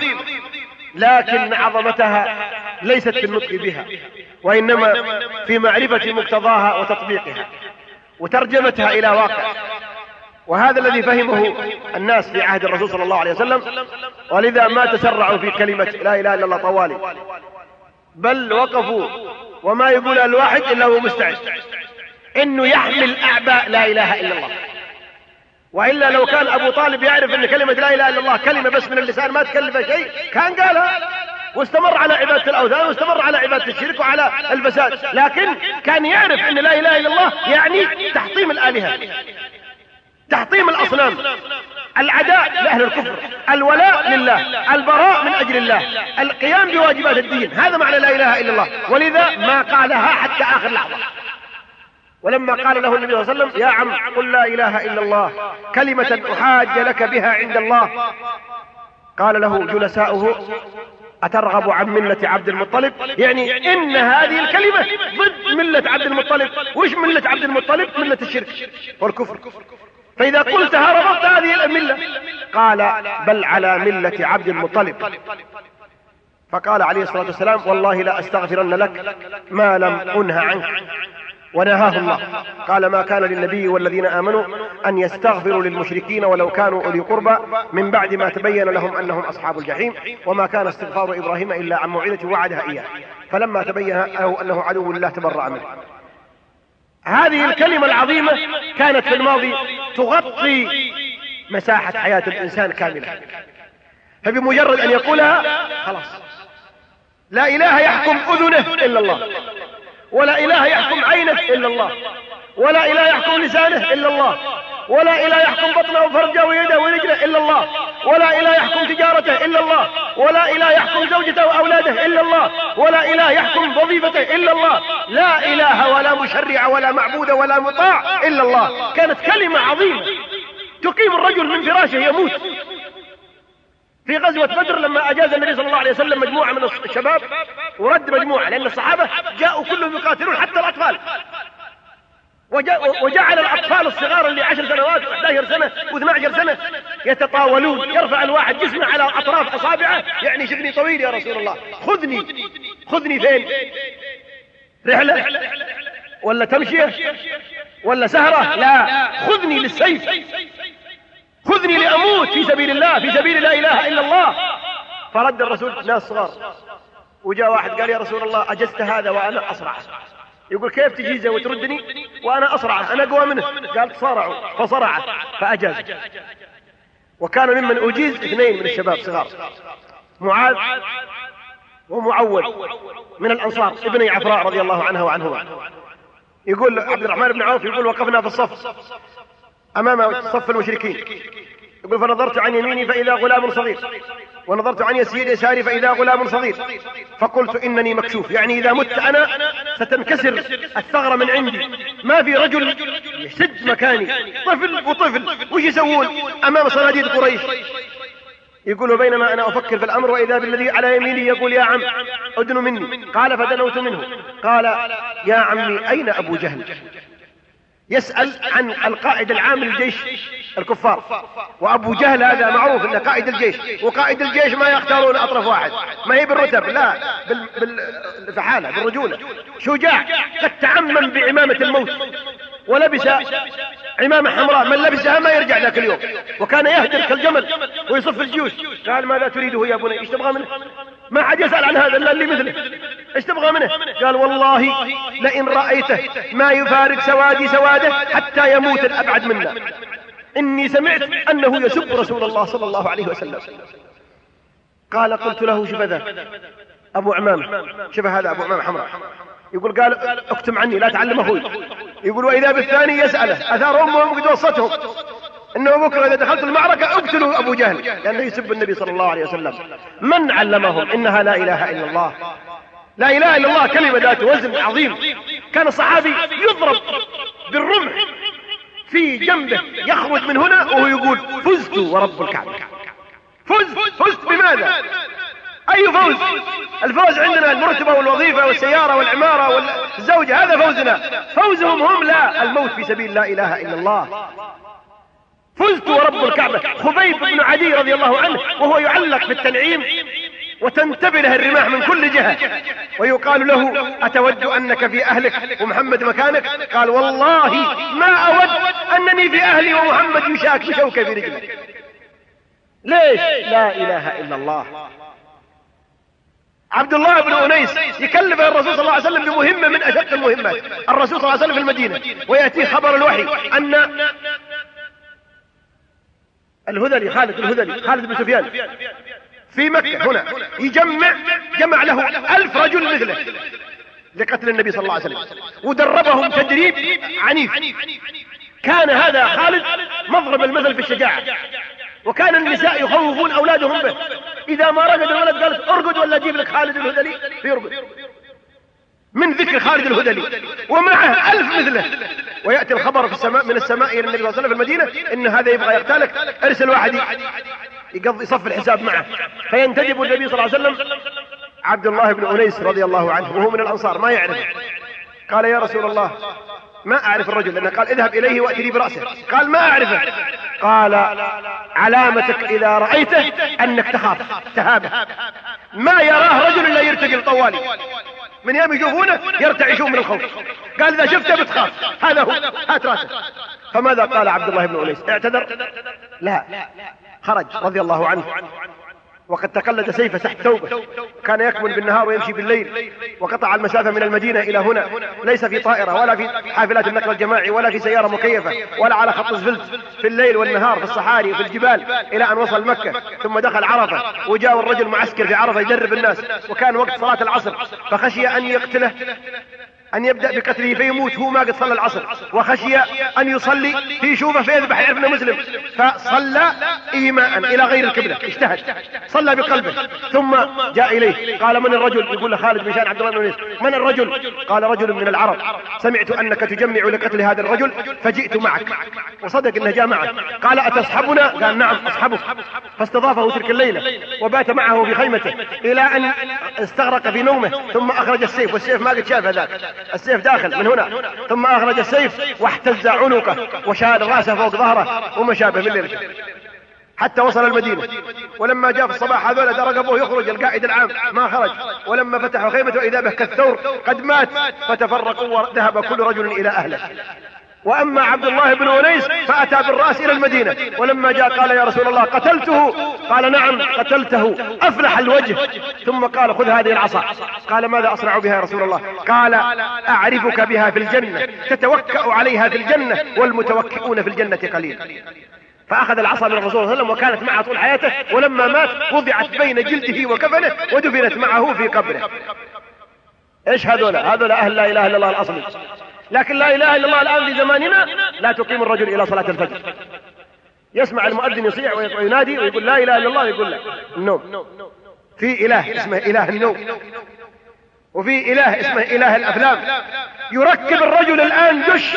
لكن عظمتها ليست في النطق بها، وإنما في معرفة مقتضاها وتطبيقها وترجمتها إلى واقع. وهذا الذي فهمه الناس في عهد الرسول صلى الله عليه وسلم، ولذا ما تسرعوا في كلمة لا إله إلا الله طوالي، بل وقفوا وما يقول الواحد إلا هو مستعد إنه يحمل أعباء لا إله إلا الله. وإلا لو كان أبو طالب يعرف أن كلمة لا إله إلا الله كلمة بس من اللسان ما تكلف شيء كان قالها، واستمر على عبادة الأوثان، واستمر على عبادة الشرك وعلى الفساد. لكن كان يعرف أن لا إله إلا الله يعني تحطيم الآلهة، تحطيم الأصنام، العداء لأهل الكفر، الولاء لله، البراء من أجل الله، القيام بواجبات الدين. هذا معنى لا إله إلا الله، ولذا ما قالها حتى آخر لحظة. ولما قال له النبي صلى الله عليه وسلم يا عم قل لا إله إلا الله كلمة أحاج لك بها عند الله، قال له جلساؤه أترغب عن ملة عبد المطلب؟ يعني إن هذه الكلمة ضد ملة عبد المطلب. وش ملة عبد المطلب؟ ملة الشرك والكفر. فإذا قلتها رفضت هذه الملة. قال بل على ملة عبد المطلب. فقال عليه الصلاة والسلام والله لا أستغفرن لك ما لم أنه عنك، ونهاه الله. قال ما كان للنبي والذين آمنوا أن يستغفروا للمشركين ولو كانوا أولي قربى من بعد ما تبين لهم أنهم أصحاب الجحيم، وما كان استغفار إبراهيم إلا عن موعدة وعدها إياه فلما تبين له أنه عدو لله تبرأ منه. هذه الكلمة العظيمة كانت في الماضي تغطي مساحة حياة الإنسان كاملة، فبمجرد أن يقولها خلاص لا إله يحكم أذنه إلا الله، ولا إله يحكم عينه إلا الله، ولا إله يحكم لسانه إلا الله، ولا إله يحكم بطنه وفرجه ويده ورجله إلا الله، ولا إله يحكم تجارته إلا الله، ولا إله يحكم زوجته وأولاده إلا الله، ولا إله يحكم وظيفته إلا الله، لا إله ولا مشرع ولا معبود ولا مطاع إلا الله. كانت كلمة عظيمة تقيم الرجل من فراشه يموت. في غزوة بدر لما أجاز النبي صلى الله عليه وسلم مجموعة من الشباب ورد مجموعة، لأن الصحابة جاءوا كلهم يقاتلون حتى الأطفال، وجعل الأطفال الصغار اللي عشر سنوات وإحدى عشرة سنة واثنى عشر سنة يتطاولون، يرفع الواحد جسمه على أطراف أصابعه يعني شغلي طويل يا رسول الله، خذني خذني فين؟ رحلة ولا تمشية ولا سهرة؟ لا، خذني للسيف، خذني لأموت في سبيل الله، في سبيل لا إله إلا الله. فرد الرسول ناس صغار، وجاء واحد قال يا رسول الله أجزت هذا وأنا أصرع. يقول كيف تجيزه وتردني وأنا أصرع، أنا أقوى منه؟ قال صرعوا فصرع فأجاز. وكان ممن أجيز اثنين من الشباب صغار، معاذ ومعوذ من الأنصار ابني عفراء رضي الله عنها وعنهما. يقول عبد الرحمن بن عوف يقول وقفنا في الصف أمام صف المشركين، يقول فنظرت عن يميني فإذا غلام صغير ونظرت عن يسير يساري فإذا غلام صغير، فقلت إنني مكشوف، يعني إذا مت أنا ستنكسر الثغرة من عندي، ما في رجل يسد مكاني، طفل وطفل وش يسوون أمام صناديد قريش. يقول بينما أنا أفكر في الأمر وإذا بالذي على يميني يقول يا عم أدن مني. قال فدنوت منه. قال يا عمي أين أبو جهل؟ يسأل عن القائد العام للجيش الكفار، وأبو جهل هذا معروف أنه قائد الجيش، وقائد الجيش ما يختارون أطرف واحد، ما هي بالرتب، لا بالفحالة بالرجولة، شجاع قد تعمم بعمامة الموت ولبس عمامة حمراء، من لبسها ما يرجع ذاك اليوم، وكان يهدر كالجمل ويصف الجيوش. قال ماذا تريده يا بني؟ ايش تبغى منه؟ ما حد يسأل عن هذا الا اللي مثله، ايش تبغى منه؟ قال والله لئن رأيته ما يفارق سوادي سواده حتى يموت الأبعد منا، إني سمعت أنه يسب رسول الله صلى الله عليه وسلم. قال قلت له شوف ذا أبو عمامة، شوف هذا أبو عمامة حمراء، يقول قال اكتم عني لا تعلم أخوي. يقول وإذا بالثاني يسأله أثار أمهم قد وصتهم إنه بكرة إذا دخلت المعركة اقتلوا أبو جهل لأنه يسب النبي صلى الله عليه وسلم. من علمهم إنها لا إله إلا الله؟ لا إله إلا الله كلمة ذات وزن عظيم. كان الصحابي يضرب بالرمح في جنبه يخرج من هنا وهو يقول فزت ورب الكعبة. فزت فزت بماذا؟ أي فوز؟ الفوز عندنا المرتبة والوظيفة والسيارة والعمارة والزوجة، هذا فوزنا. فوزهم هم لا الموت في سبيل لا إله إلا الله. فزت ورب الكعبة. خبيب بن عدي رضي الله عنه وهو يعلق في التنعيم وتنتبه له الرماح من كل جهة ويقال له أتود أنك في أهلك ومحمد مكانك؟ قال والله ما أود أنني في أهلي ومحمد يشاك بشوكة في رجله. ليش؟ لا إله إلا الله. عبد الله بن أنيس يكلف الرسول صلى الله عليه وسلم بمهمة من أشق المهمات. الرسول صلى الله عليه وسلم في المدينة ويأتيه خبر الوحي أن الهذلي خالد الهذلي خالد بن سفيان في مكة هنا يجمع جمع له ألف رجل مثله لقتل النبي صلى الله عليه وسلم ودربهم تدريب عنيف. كان هذا خالد مضرب المثل في الشجاعة، وكان النساء يخوفون أولادهم به. إذا ما رقد الولد قالت ارقد ولا أجيب لك خالد الهذلي فيرقد من ذكر خالد الهذلي ومعه ألف مثله. ويأتي الخبر في السماء من السماء إلى النبي صلى الله عليه وسلم في المدينة إن هذا يبغى يقتلك، ارسل واحد يقضي صف الحساب معه. فينتدب النبي صلى الله عليه وسلم عبد الله بن أنيس رضي الله عنه وهو من الأنصار ما يعرف. قال يا رسول الله ما أعرف الرجل، لأنه قال اذهب إليه وأتني برأسه. قال ما أعرفه. قال علامتك إذا رأيته أنك تخاف تهابه، ما يراه رجل لا يرتقي الطوالي من يوم يشوفونه يرتعشون من الخوف. قال إذا شفته بتخاف، هذا هو هات راسه. فماذا قال عبد الله بن أنيس؟ اعتذر؟ لا، خرج رضي الله عنه وقد تقلد سيفه تحت ثوبه، كان يكمن بالنهار ويمشي بالليل، وقطع المسافة من المدينة إلى هنا، ليس في طائرة ولا في حافلات النقل الجماعي ولا في سيارة مكيفة ولا على خط اسفلت، في الليل والنهار في الصحاري وفي الجبال إلى أن وصل مكة. ثم دخل عرفة وجاء الرجل معسكر في عرفة يدرب الناس، وكان وقت صلاة العصر فخشي أن يقتله أن يبدأ بقتله فيموت هو ما قد صلى العصر، وخشي أن يصلي فيشوفه فيذبح يعرف انه مسلم، فصلى إيماء إلى غير القبلة، اجتهد صلى بقلبه. ثم جاء إليه قال من الرجل؟ يقول له خالد بن شان عبد الله بن أنيس. من الرجل؟ قال رجل من العرب، سمعت أنك تجمع لقتل هذا الرجل فجئت معك. وصدق أنه جاء معه. قال أتصحبنا؟ قال نعم أصحبه. فاستضافه تلك الليلة وبات معه في خيمته إلى أن استغرق في نومه، ثم أخرج السيف، والسيف ما قد شاف هذاك، السيف داخل من هنا، ثم أخرج السيف واحتز عنقه وشال رأسه فوق ظهره وما شابه من ليلته حتى وصل المدينة. ولما جاء في الصباح هذول درقبوه يخرج القائد العام ما خرج، ولما فتحوا خيمته إذا به كالثور قد مات، فتفرقوا وذهب كل رجل إلى أهله. وأما عبد الله بن أنيس فأتى بالرأس إلى المدينة، ولما جاء قال يا رسول الله قتلته؟ قال نعم قتلته، أفلح الوجه. ثم قال خذ هذه العصا. قال ماذا أصنع بها يا رسول الله؟ قال أعرفك بها في الجنة، تتوكأ عليها في الجنة والمتوكئون في الجنة قليل. فأخذ العصا من الرسول صلى الله عليه وسلم وكانت معه طول حياته، ولما مات وضعت بين جلده وكفنه ودفنت معه في قبره. ايش هذول؟ هذول أهل لا إله إلا الله الأصلي. لكن لا إله إلا الله الآن في زماننا لا تقيم الرجل إلى صلاة الفجر، يسمع المؤذن يصيح وينادي ويقول لا اله الا الله ويقول لا. النوم. في اله اسمه اله النوم، وفي اله اسمه اله الافلام. يركب الرجل الان دش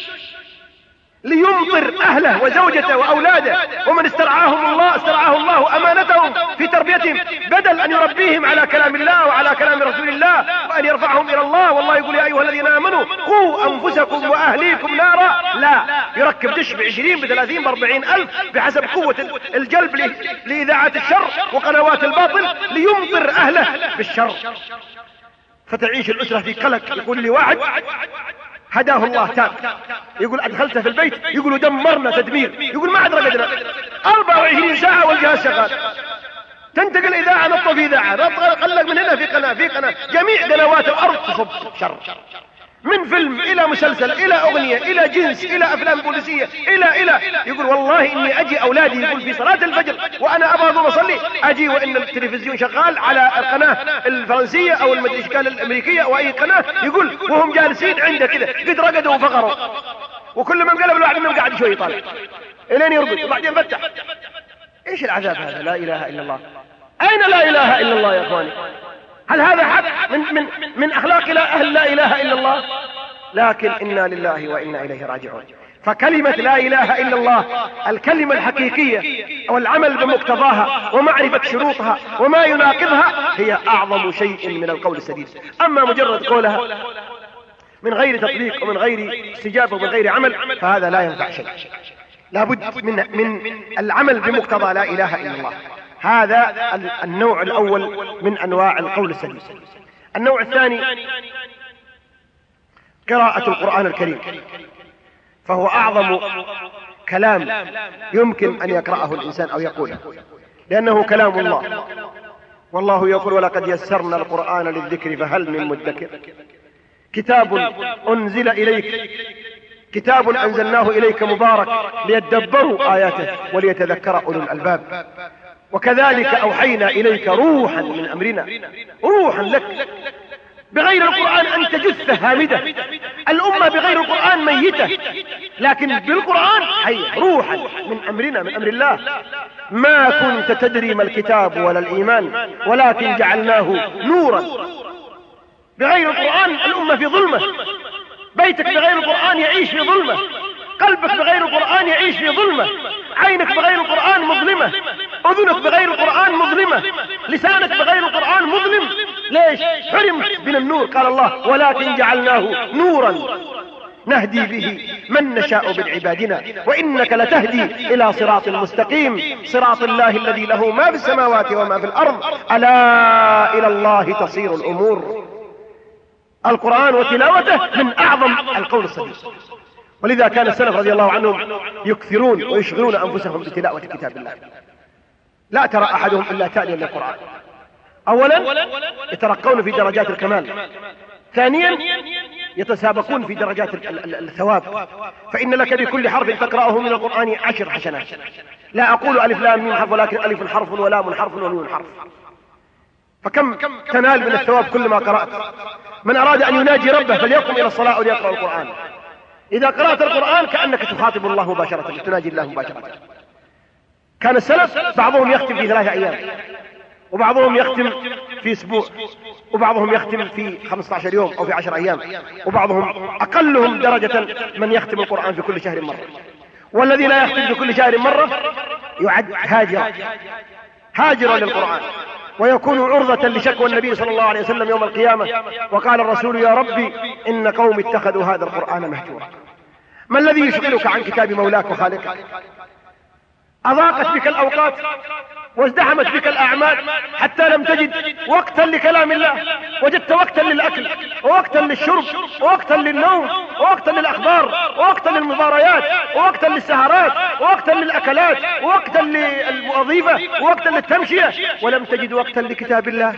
ليمطر اهله وزوجته واولاده، ومن استرعاهم الله استرعاه الله امانتهم في تربيتهم، بدل ان يربيهم على كلام الله وعلى كلام رسول الله وان يرفعهم الى الله. والله يقول يا ايها الذين امنوا قوا انفسكم واهليكم نارا، لا، يركب دش بعشرين بثلاثين باربعين الف بحسب قوة الجلب لاذاعة الشر وقنوات الباطل ليمطر اهله بالشر، فتعيش الاسرة في قلق. يقول لي واحد هداه الله تاب، يقول ادخلته في البيت يقولوا دمرنا تدمير، يقول ما عاد رقدنا اربعة وعشرين ساعة والجهاز شغال، تنتقل اذاعة نطوا في اذاعة، قلق من هنا في قناة في قناة، جميع قنوات الارض تصب شر، من فيلم الى مسلسل الى اغنية الى جنس الى افلام بوليسية الى الى يقول والله اني اجي اولادي يقول في صلاة الفجر وانا ابغى اقوم اصلي، اجي وان التلفزيون شغال على القناة الفرنسية او الاشكال الامريكية او اي قناة، يقول وهم جالسين عنده كذا قد رقدوا وفقروا، وكل ما انقلب الواحد منهم قاعد شوي يطالع الين يرقد وبعدين فتح. ايش العذاب هذا؟ لا اله الا الله. اين لا اله الا الله يا اخواني؟ هل هذا حق من من من اخلاق لا اهل لا اله الا الله؟ لكن انا لله وانا اليه راجعون. فكلمة لا اله الا الله الكلمة الحقيقية والعمل بمقتضاها ومعرفة شروطها وما يناقضها هي اعظم شيء من القول السديد. اما مجرد قولها من غير تطبيق ومن غير استجابة ومن غير عمل فهذا لا ينفع شيء. لابد من من العمل بمقتضى لا اله الا الله. هذا النوع الاول من انواع القول السديد. النوع الثاني قراءة القرآن الكريم، فهو اعظم كلام يمكن ان يقرأه الانسان او يقوله، لانه كلام الله، والله يقول ولقد يسرنا القرآن للذكر فهل من مدكر. كتاب انزل اليك، كتاب انزلناه اليك مبارك ليدبروا اياته وليتذكر اولو الالباب. وكذلك اوحينا اليك روحا من امرنا، روحا لك. بغير القرآن انت جثة هامدة، الامة بغير القرآن ميتة، لكن بالقرآن حية، روحا من امرنا من امر الله. ما كنت تدري ما الكتاب ولا الايمان ولكن جعلناه نورا. بغير القرآن الامة في ظلمة، بيتك بغير القرآن يعيش في ظلمة، قلبك بغير القرآن يعيش في ظلمة، عينك بغير القرآن مظلمة، اذنك بغير القرآن مظلمة، لسانك بغير القرآن مظلم. ليش؟ حرمت من النور. قال الله ولكن جعلناه نورا نهدي به من نشاء من عبادنا وانك لتهدي الى صراط مستقيم، صراط الله الذي له ما في السماوات وما في الارض، الا الى الله تصير الامور. القرآن وتلاوته من اعظم القول السديد، ولذا كان السلف رضي الله عنهم يكثرون ويشغلون انفسهم بتلاوة كتاب الله. لا ترى احدهم الا تاليا للقرآن. اولا يترقون في درجات الكمال، ثانيا يتسابقون في درجات الثواب، فإن لك بكل حرف تقرأه من القرآن عشر حسنات. لا أقول ألف لام ميم حرف، ولكن ألف حرف ولام حرف وميم حرف. فكم تنال من الثواب كل ما قرأت. من أراد أن يناجي ربه فليقم إلى الصلاة وليقرأ القرآن. إذا قرأت القرآن كأنك تخاطب الله مباشرة، تناجي الله مباشرة. كان السلف بعضهم يختم في ثلاثة أيام، وبعضهم يختم في اسبوع، وبعضهم يختم في خمسة عشر يوم او في عشر ايام، وبعضهم اقلهم درجة من يختم القرآن في كل شهر مرة. والذي لا يختم في كل شهر مرة يعد هاجرا هاجرا للقرآن، ويكون عرضة لشكوى النبي صلى الله عليه وسلم يوم القيامة. وقال الرسول يا ربي ان قوم اتخذوا هذا القرآن مهجورا. ما الذي يشغلك عن كتاب مولاك وخالقك؟ اضاقت بك الاوقات وازدحمت بك الاعمال حتى لم تجد وقتا لكلام الله، وجدت وقتا للاكل ووقتا للشرب ووقتا للنوم ووقتا للاخبار ووقتا للمباريات ووقتا للسهرات ووقتا للاكلات ووقتا للوظيفة ووقتا للتمشية، ولم تجد وقتا لكتاب الله.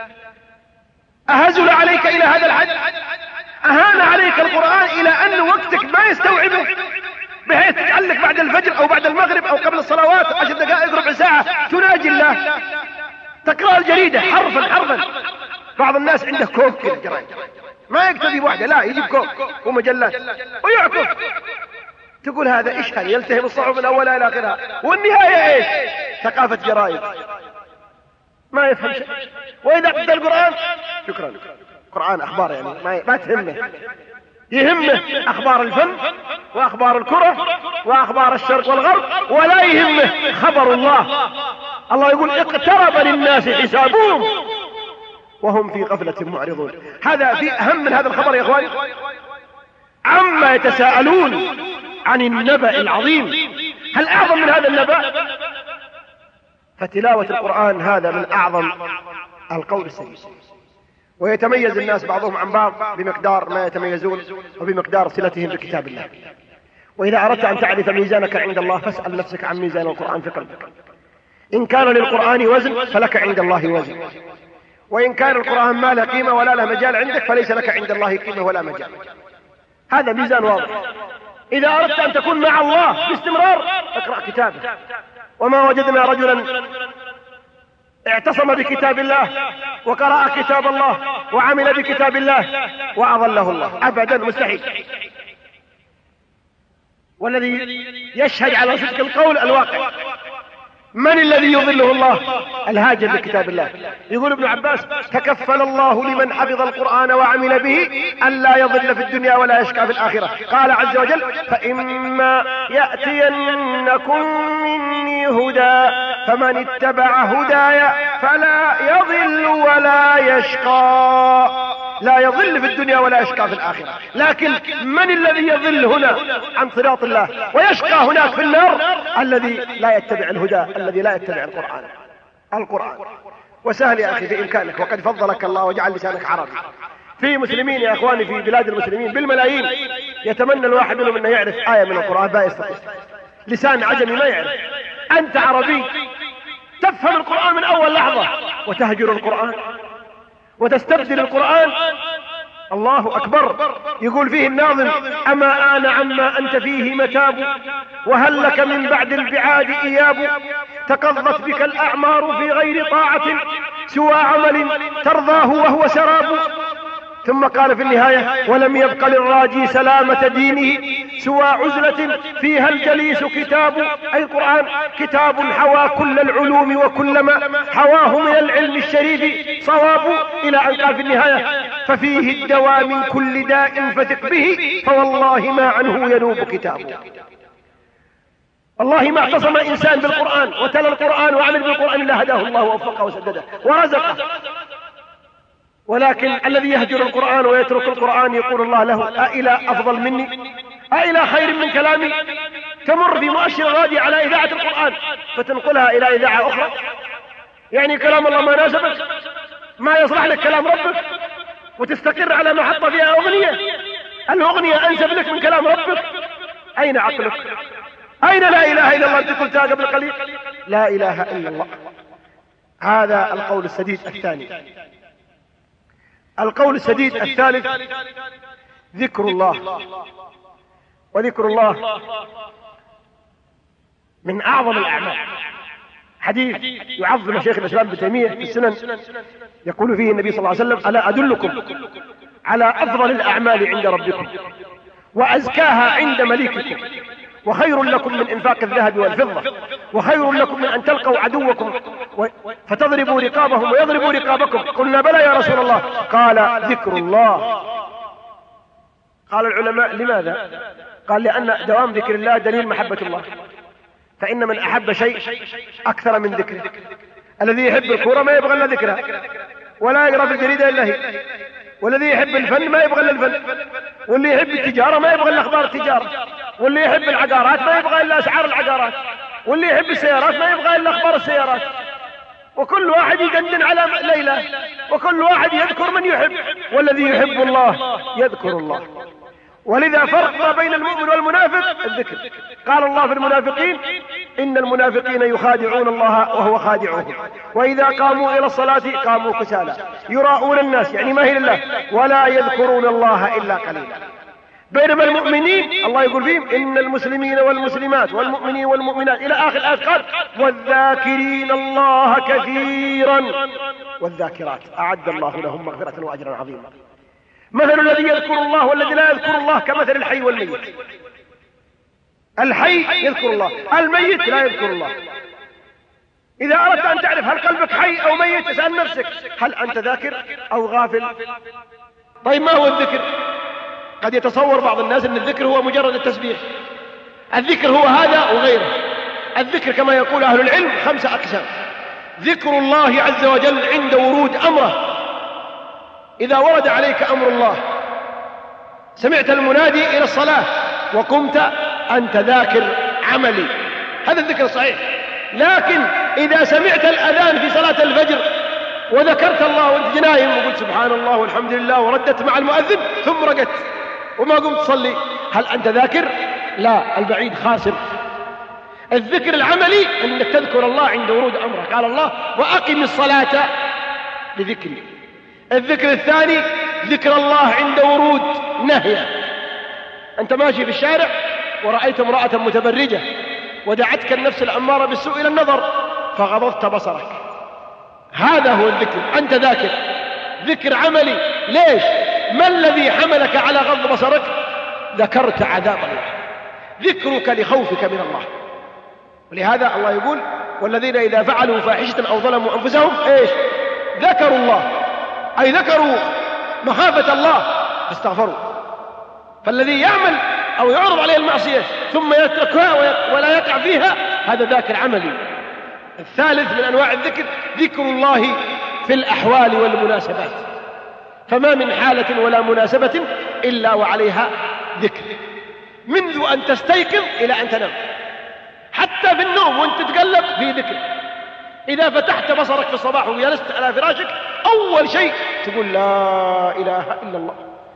اهزل عليك الى هذا الحد؟ اهان عليك القرآن الى ان وقتك ما يستوعبه، بحيث تجعل لك بعد الفجر او بعد المغرب او قبل الصلوات عشر دقائق ربع ساعة تناجي الله، تقرأ الجريدة حرفا حرفا. بعض الناس عنده كوك كده جرايد، ما يكتفي بواحدة، لا يجيب كوك ومجلات ويعكف. تقول هذا إيش هذا يلتهم الصحف من أولها إلى آخرها، والنهاية إيش؟ ثقافة جرائد ما يفهم شيء. وإذا قد القرآن شكرا، القرآن أخبار يعني ما, ما تهمه، يهمه أخبار الفن وأخبار الكرة وأخبار الشرق والغرب، ولا يهمه خبر الله. الله يقول اقترب للناس حسابهم وهم في غفلة معرضون. هذا في أهم من هذا الخبر يا إخواني. عما يتساءلون عن النبأ العظيم، هل أعظم من هذا النبأ؟ فتلاوة القرآن هذا من أعظم القول السديد، ويتميز الناس بعضهم عن بعض بمقدار ما يتميزون وبمقدار صلتهم بكتاب الله. وإذا أردت أن تعرف ميزانك عند الله فاسأل نفسك عن ميزان القرآن في قلبك. إن كان للقرآن وزن فلك عند الله وزن، وإن كان القرآن ما له قيمة ولا له مجال عندك فليس لك عند الله قيمة ولا مجال. هذا ميزان واضح. إذا أردت أن تكون مع الله باستمرار اقرأ كتابه. وما وجدنا رجلا اعتصم بكتاب الله وقرأ كتاب الله وعمل بكتاب الله وأضله الله، أبدا مستحيل. والذي يشهد على صدق القول الواقع. من الذي يظله الله؟ الهاجر بكتاب الله. يقول ابن عباس تكفل الله لمن حفظ القرآن وعمل به أن لا يضل في الدنيا ولا يشقى في الآخرة. قال عز وجل فإما يأتينكم مني هدى فمن اتبع هداي فلا يضل ولا يشقى. لا يضل في الدنيا ولا يشقى في الآخرة. لكن من الذي يضل هنا عن صراط الله ويشقى هناك في النار؟ الذي لا يتبع الهدى، الذي لا يتبع القرآن. القرآن وسهل يا أخي بإمكانك، وقد فضلك الله وجعل لسانك عربي. في مسلمين يا أخواني في بلاد المسلمين بالملايين يتمنى الواحد منهم أنه يعرف آية من القرآن، لا يستطيع. لسان عجمي ما يعرف. أنت عربي تفهم القرآن من أول لحظة وتهجر القرآن وتستبدل القرآن. الله أكبر. يقول فيه الناظم أما آن عما أنت فيه متاب وهل لك من بعد البعاد إياب تقضت بك الأعمار في غير طاعة سوى عمل ترضاه وهو سراب. ثم قال في النهاية ولم يبق للراجي سلامة دينه سوى عزلة فيها الجليس كتاب. أي القرآن كتاب حوى كل العلوم وكل ما حواه من العلم الشريف صواب. إلى أن قال في النهاية ففيه الدواء من كل داء فثق به فوالله ما عنه ينوب كتاب. والله ما اعتصم إنسان بالقرآن وتلا القرآن وعمل بالقرآن إلا هداه الله ووفقه وسدده ورزقه. ولكن الذي يهجر القرآن ويترك القرآن يقول الله له أإلى أفضل مني، أإلى خير من كلامي. تمر في مؤشر غادي على إذاعة القرآن فتنقلها إلى إذاعة أخرى. يعني كلام الله ما ناسبك، ما يصلح لك كلام ربك، وتستقر على محطة فيها أغنية. الأغنية أنسب لك من كلام ربك. أين عقلك؟ أين لا إله إلا الله؟ أنت قلتها قبل قليل لا إله إلا الله. هذا القول السديد الثاني. القول السديد الثالث ذكر الله. وذكر الله من أعظم الأعمال. حديث يعظم شيخ الإسلام ابن تيمية في السنن يقول فيه النبي صلى الله عليه وسلم ألا أدلكم على أفضل الأعمال عند ربكم وأزكاها عند مليككم وخير لكم من إنفاق الذهب والفضة وخير لكم من أن تلقوا عدوكم فتضربوا رقابهم ويضربوا رقابكم. قلنا بلى يا رسول الله. قال ذكر الله. قال العلماء لماذا؟ قال لأن دوام ذكر الله دليل محبة الله. فإن من أحب شيء أكثر من ذكره. الذي يحب الكورة ما يبغى إلا ذكرها ولا يقرأ في الجريدة إلا هي. والذي يحب الفن ما يبغى إلا الفن. واللي يحب التجارة ما يبغى إلا أخبار التجارة. واللي يحب العقارات ما يبغى إلا أسعار العقارات. واللي يحب السيارات ما يبغى إلا أخبار السيارات. وكل واحد يدندن على ليلة وكل واحد يذكر من يحب. والذي يحب الله يذكر الله. ولذا فرق بين المؤمن والمنافق الذكر. قال الله في المنافقين إن المنافقين يخادعون الله وهو خادعهم وإذا قاموا إلى الصلاة قاموا كسالى يراؤون الناس يعني ما هي لله ولا يذكرون الله إلا قليلا. بينما المؤمنين الله يقول فيهم إن المسلمين والمسلمات والمؤمنين والمؤمنات إلى آخر الآية قال والذاكرين الله كثيرا والذاكرات أعد الله لهم مغفرة وأجرا عظيما. مثل الذي يذكر الله والذي لا يذكر الله كمثل الحي والميت. الحي يذكر الله، الميت لا يذكر الله. إذا أردت أن تعرف هل قلبك حي أو ميت اسأل نفسك هل أنت ذاكر أو غافل؟ طيب ما هو الذكر؟ قد يتصور بعض الناس أن الذكر هو مجرد التسبيح. الذكر هو هذا وغيره. الذكر كما يقول أهل العلم خمسة أقسام. ذكر الله عز وجل عند ورود أمره، إذا ورد عليك أمر الله سمعت المنادي إلى الصلاة وقمت أنت ذاكر عملي، هذا الذكر الصحيح. لكن إذا سمعت الأذان في صلاة الفجر وذكرت الله وانت نايم وقلت سبحان الله والحمد لله وردت مع المؤذن ثم رقدت وما قمت تصلي، هل أنت ذاكر؟ لا، البعيد خاسر. الذكر العملي أنك تذكر الله عند ورود أمره، قال الله وأقم الصلاة لذكري. الذكر الثاني ذكر الله عند ورود نهيه، أنت ماشي في الشارع ورأيت امرأة متبرجة ودعتك النفس الأمارة بالسوء إلى النظر فغضضت بصرك، هذا هو الذكر، أنت ذاكر. ذكر عملي. ليش؟ ما الذي حملك على غض بصرك؟ ذكرت عذاب الله، ذكرك لخوفك من الله. ولهذا الله يقول والذين إذا فعلوا فاحشة أو ظلموا أنفسهم إيش؟ ذكروا الله، أي ذكروا مخافة الله فاستغفروا. فالذي يعمل أو يعرض عليه المعصية ثم يتركها ولا يقع فيها هذا ذاكر عملي. الثالث من أنواع الذكر ذكر الله في الأحوال والمناسبات، فما من حالة ولا مناسبة إلا وعليها ذكر، منذ أن تستيقظ إلى أن تنام، حتى في النوم وانت تتقلب في ذكر. إذا فتحت بصرك في الصباح وجلست على فراشك أول شيء تقول لا إله إلا الله،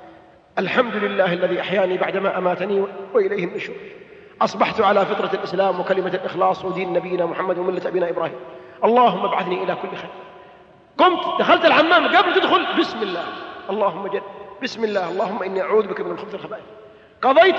الحمد لله الذي أحياني بعدما أماتني وإليه النشور، أصبحت على فطرة الإسلام وكلمة الإخلاص ودين نبينا محمد وملة أبينا إبراهيم، اللهم ابعثني إلى كل خير. قمت دخلت الحمام قبل تدخل بسم الله اللهم جل بسم الله اللهم إني أعوذ بك من الخبث والخبائث. قضيت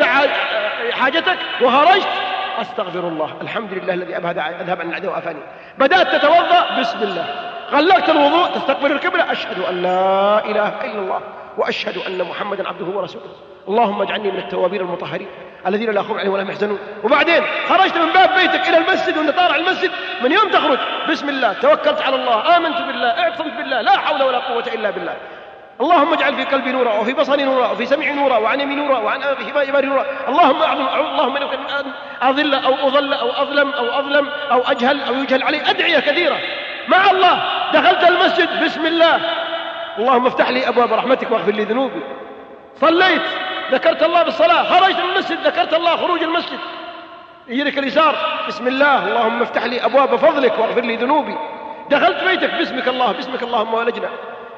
حاجتك وخرجت أستغفر الله الحمد لله الذي أذهب عن العدو وأفاني. بدأت تتوضأ بسم الله، غلقت الوضوء تستقبل القبلة أشهد أن لا إله إلا الله وأشهد أن محمدا عبده ورسوله، اللهم اجعلني من التوابين المطهرين الذين لا خوف عليهم ولا هم يحزنون. وبعدين خرجت من باب بيتك إلى المسجد وأنت طالع المسجد من يوم تخرج بسم الله توكلت على الله آمنت بالله اعتصمت بالله لا حول ولا قوة إلا بالله، اللهم اجعل في قلبي نورا وفي بصري نورا وفي سمعي نورا وعن يميني نورا وعن يماري نورا، اللهم أعظم اللهم إنك أن أضل أو أضل أو أظلم أو أظلم أو أجهل أو يجهل علي. أدعية كثيرة مع الله. دخلت المسجد بسم الله اللهم افتح لي أبواب رحمتك واغفر لي ذنوبي. صليت ذكرت الله بالصلاة، خرجت من المسجد ذكرت الله خروج المسجد، يجيك اليسار بسم الله اللهم افتح لي أبواب فضلك واغفر لي ذنوبي. دخلت بيتك باسمك الله باسمك اللهم ولجنا.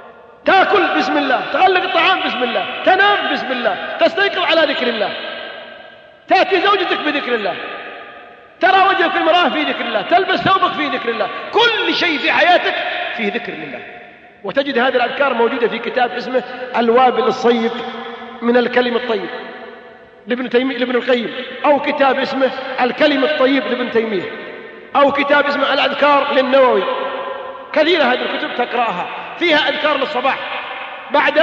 تأكل بسم الله، تغلق الطعام بسم الله، تنام بسم الله، تستيقظ على ذكر الله، تأتي زوجتك بذكر الله، ترى وجهك في المراه في ذكر الله، تلبس ثوبك في ذكر الله، كل شيء في حياتك في ذكر الله. وتجد هذه الأذكار موجودة في كتاب اسمه الوابل الصيب من الكلم الطيب لابن تيمية لابن القيم، أو كتاب اسمه الكلم الطيب لابن تيمية، أو كتاب اسمه الأذكار للنووي. كثيرة هذه الكتب تقرأها، فيها أذكار للصباح بعد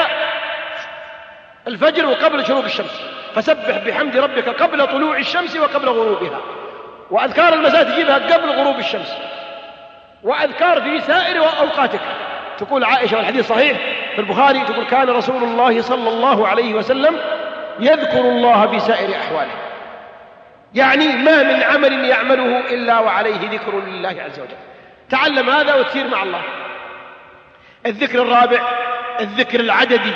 الفجر وقبل شروق الشمس، فسبح بحمد ربك قبل طلوع الشمس وقبل غروبها، وأذكار المساء تجيبها قبل غروب الشمس، وأذكار في سائر أوقاتك. تقول عائشة والحديث صحيح في البخاري تقول كان رسول الله صلى الله عليه وسلم يذكر الله بسائر أحواله، يعني ما من عمل يعمله إلا وعليه ذكر لله عز وجل. تعلم هذا وتسير مع الله. الذكر الرابع الذكر العددي،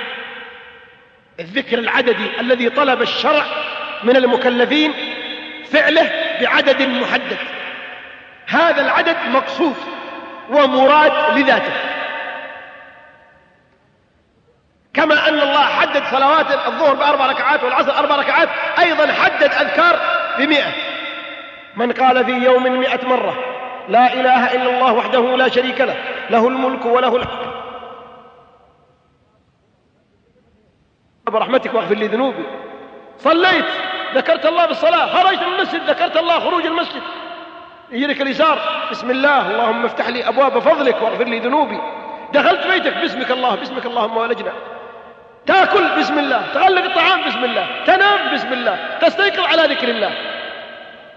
الذكر العددي الذي طلب الشرع من المكلفين فعله بعدد محدد، هذا العدد مقصود ومراد لذاته، كما أن الله حدد صلوات الظهر بأربع ركعات والعصر أربع ركعات، أيضا حدد أذكار بمئة. من قال في يوم مئة مرة لا إله إلا الله وحده لا شريك له له الملك وله الحمد برحمتك واغفر لي ذنوبي. صليت ذكرت الله بالصلاة، خرجت من المسجد ذكرت الله خروج المسجد، يجيك اليسار بسم الله اللهم افتح لي أبواب فضلك واغفر لي ذنوبي. دخلت بيتك باسمك الله باسمك اللهم ولجنا. تأكل بسم الله، تغلق الطعام بسم الله، تنام بسم الله، تستيقظ على ذكر الله،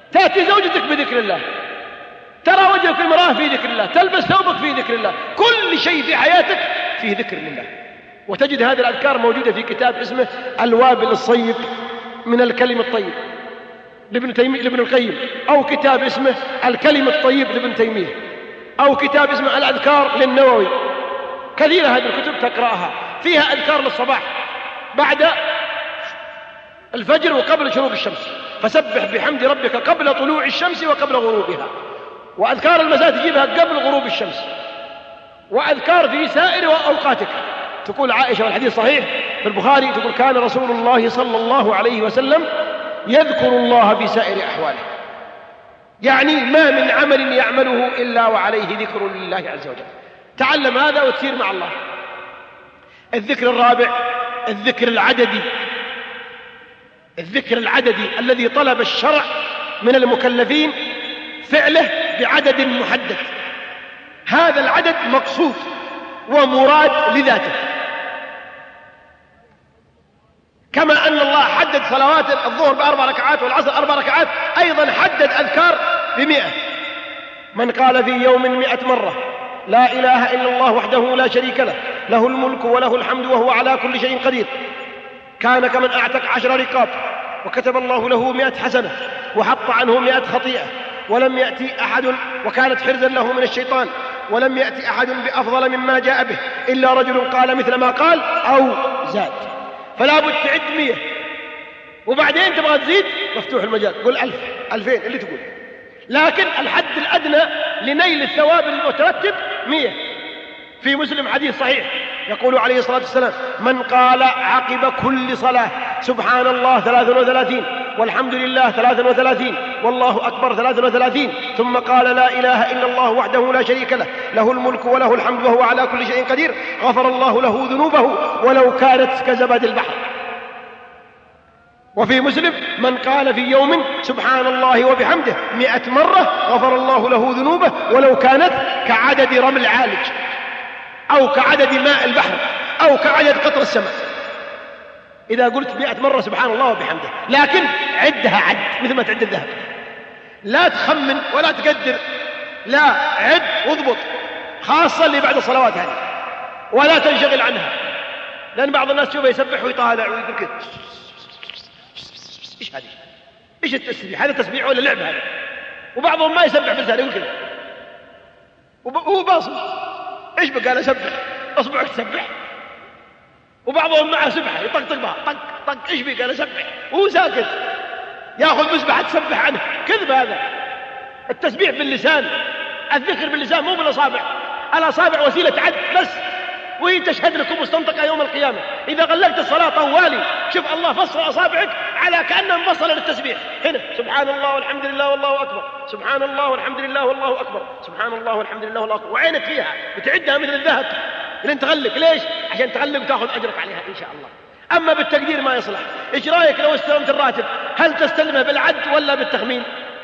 تأتي زوجتك بذكر الله، ترى وجهك في المراه في ذكر الله، تلبس ثوبك في ذكر الله، كل شيء في حياتك في ذكر الله. وتجد هذه الأذكار موجودة في كتاب اسمه الوابل الصيب من الكلم الطيب لابن تيمية لابن القيم، أو كتاب اسمه الكلم الطيب لابن تيمية، أو كتاب اسمه الأذكار للنووي. كثيرة هذه الكتب تقرأها، فيها أذكار للصباح بعد الفجر وقبل شروق الشمس، فسبح بحمد ربك قبل طلوع الشمس وقبل غروبها، وأذكار المساء تجيبها قبل غروب الشمس، وأذكار في سائر أوقاتك. تقول عائشة والحديث صحيح في البخاري، تقول كان رسول الله صلى الله عليه وسلم يذكر الله بسائر أحواله، يعني ما من عمل يعمله إلا وعليه ذكر لله عز وجل. تعلم هذا وتسير مع الله. الذكر الرابع الذكر العددي، الذكر العددي الذي طلب الشرع من المكلفين فعله بعدد محدد، هذا العدد مقصود ومراد لذاته، كما أن الله حدد صلوات الظهر بأربع ركعات والعصر أربع ركعات، أيضا حدد أذكار بمئة. من قال في يوم مئة مرة لا إله إلا الله وحده لا شريك له له الملك وله الحمد وهو على كل شيء قدير كان كمن أعتق عشر رقاب وكتب الله له مئة حسنة وحط عنه مئة خطيئة، ولم يأتي أحد وكانت حرزا له من الشيطان، ولم يأتي أحد بأفضل مما جاء به إلا رجل قال مثل ما قال أو زاد. فلا بد تعد مية، وبعدين تبغى تزيد مفتوح المجال، قل ألف ألفين اللي تقول، لكن الحد الأدنى لنيل الثواب المترتب مية. في مسلم حديث صحيح يقول عليه الصلاة والسلام من قال عقب كل صلاة سبحان الله ثلاثا وثلاثين والحمد لله ثلاثا وثلاثين والله أكبر ثلاثا وثلاثين ثم قال لا إله إلا الله وحده لا شريك له له الملك وله الحمد وهو على كل شيء قدير غفر الله له ذنوبه ولو كانت كزبد البحر. وفي مسلم من قال في يوم سبحان الله وبحمده مئة مرة غفر الله له ذنوبه ولو كانت كعدد رمل عالج أو كعدد ماء البحر أو كعدد قطر السماء. إذا قلت مئة مرة سبحان الله وبحمده، لكن عدها عد مثل ما تعد الذهب، لا تخمن ولا تقدر، لا عد واضبط، خاصة اللي بعد الصلوات هذه، ولا تنشغل عنها، لأن بعض الناس تشوفه يسبح ويطالع ويقول كده إيش هذه؟ إيش التسبيح؟ هذا تسبيح ولا لعب هذا؟ وبعضهم ما يسبح بلسانه يقول كده وهو باصم، إيش بقى أنا أسبح؟ أصبعك تسبح. وبعضهم معه سبحة يطقطق بها طق طق، إيش بقى أنا أسبح وهو ساكت، يأخذ مسبحة تسبح عنه، كذب هذا. التسبيح باللسان، الذكر باللسان مو بالأصابع، الأصابع وسيلة عد بس، وهي تشهد لكم مستنطقة يوم القيامة. إذا غلقت الصلاة طوالي شوف الله فصل أصابعك على كأنها مفصلة للتسبيح، هنا سبحان الله والحمد لله والله أكبر، سبحان الله والحمد لله والله أكبر، سبحان الله والحمد لله والله أكبر، وعينك فيها بتعدها مثل الذهب لين تغلق. ليش؟ عشان تغلق وتأخذ أجرك عليها إن شاء الله. أما بالتقدير ما يصلح. إيش رأيك لو استلمت الراتب هل تستلمه بالعد ولا بالتخمين؟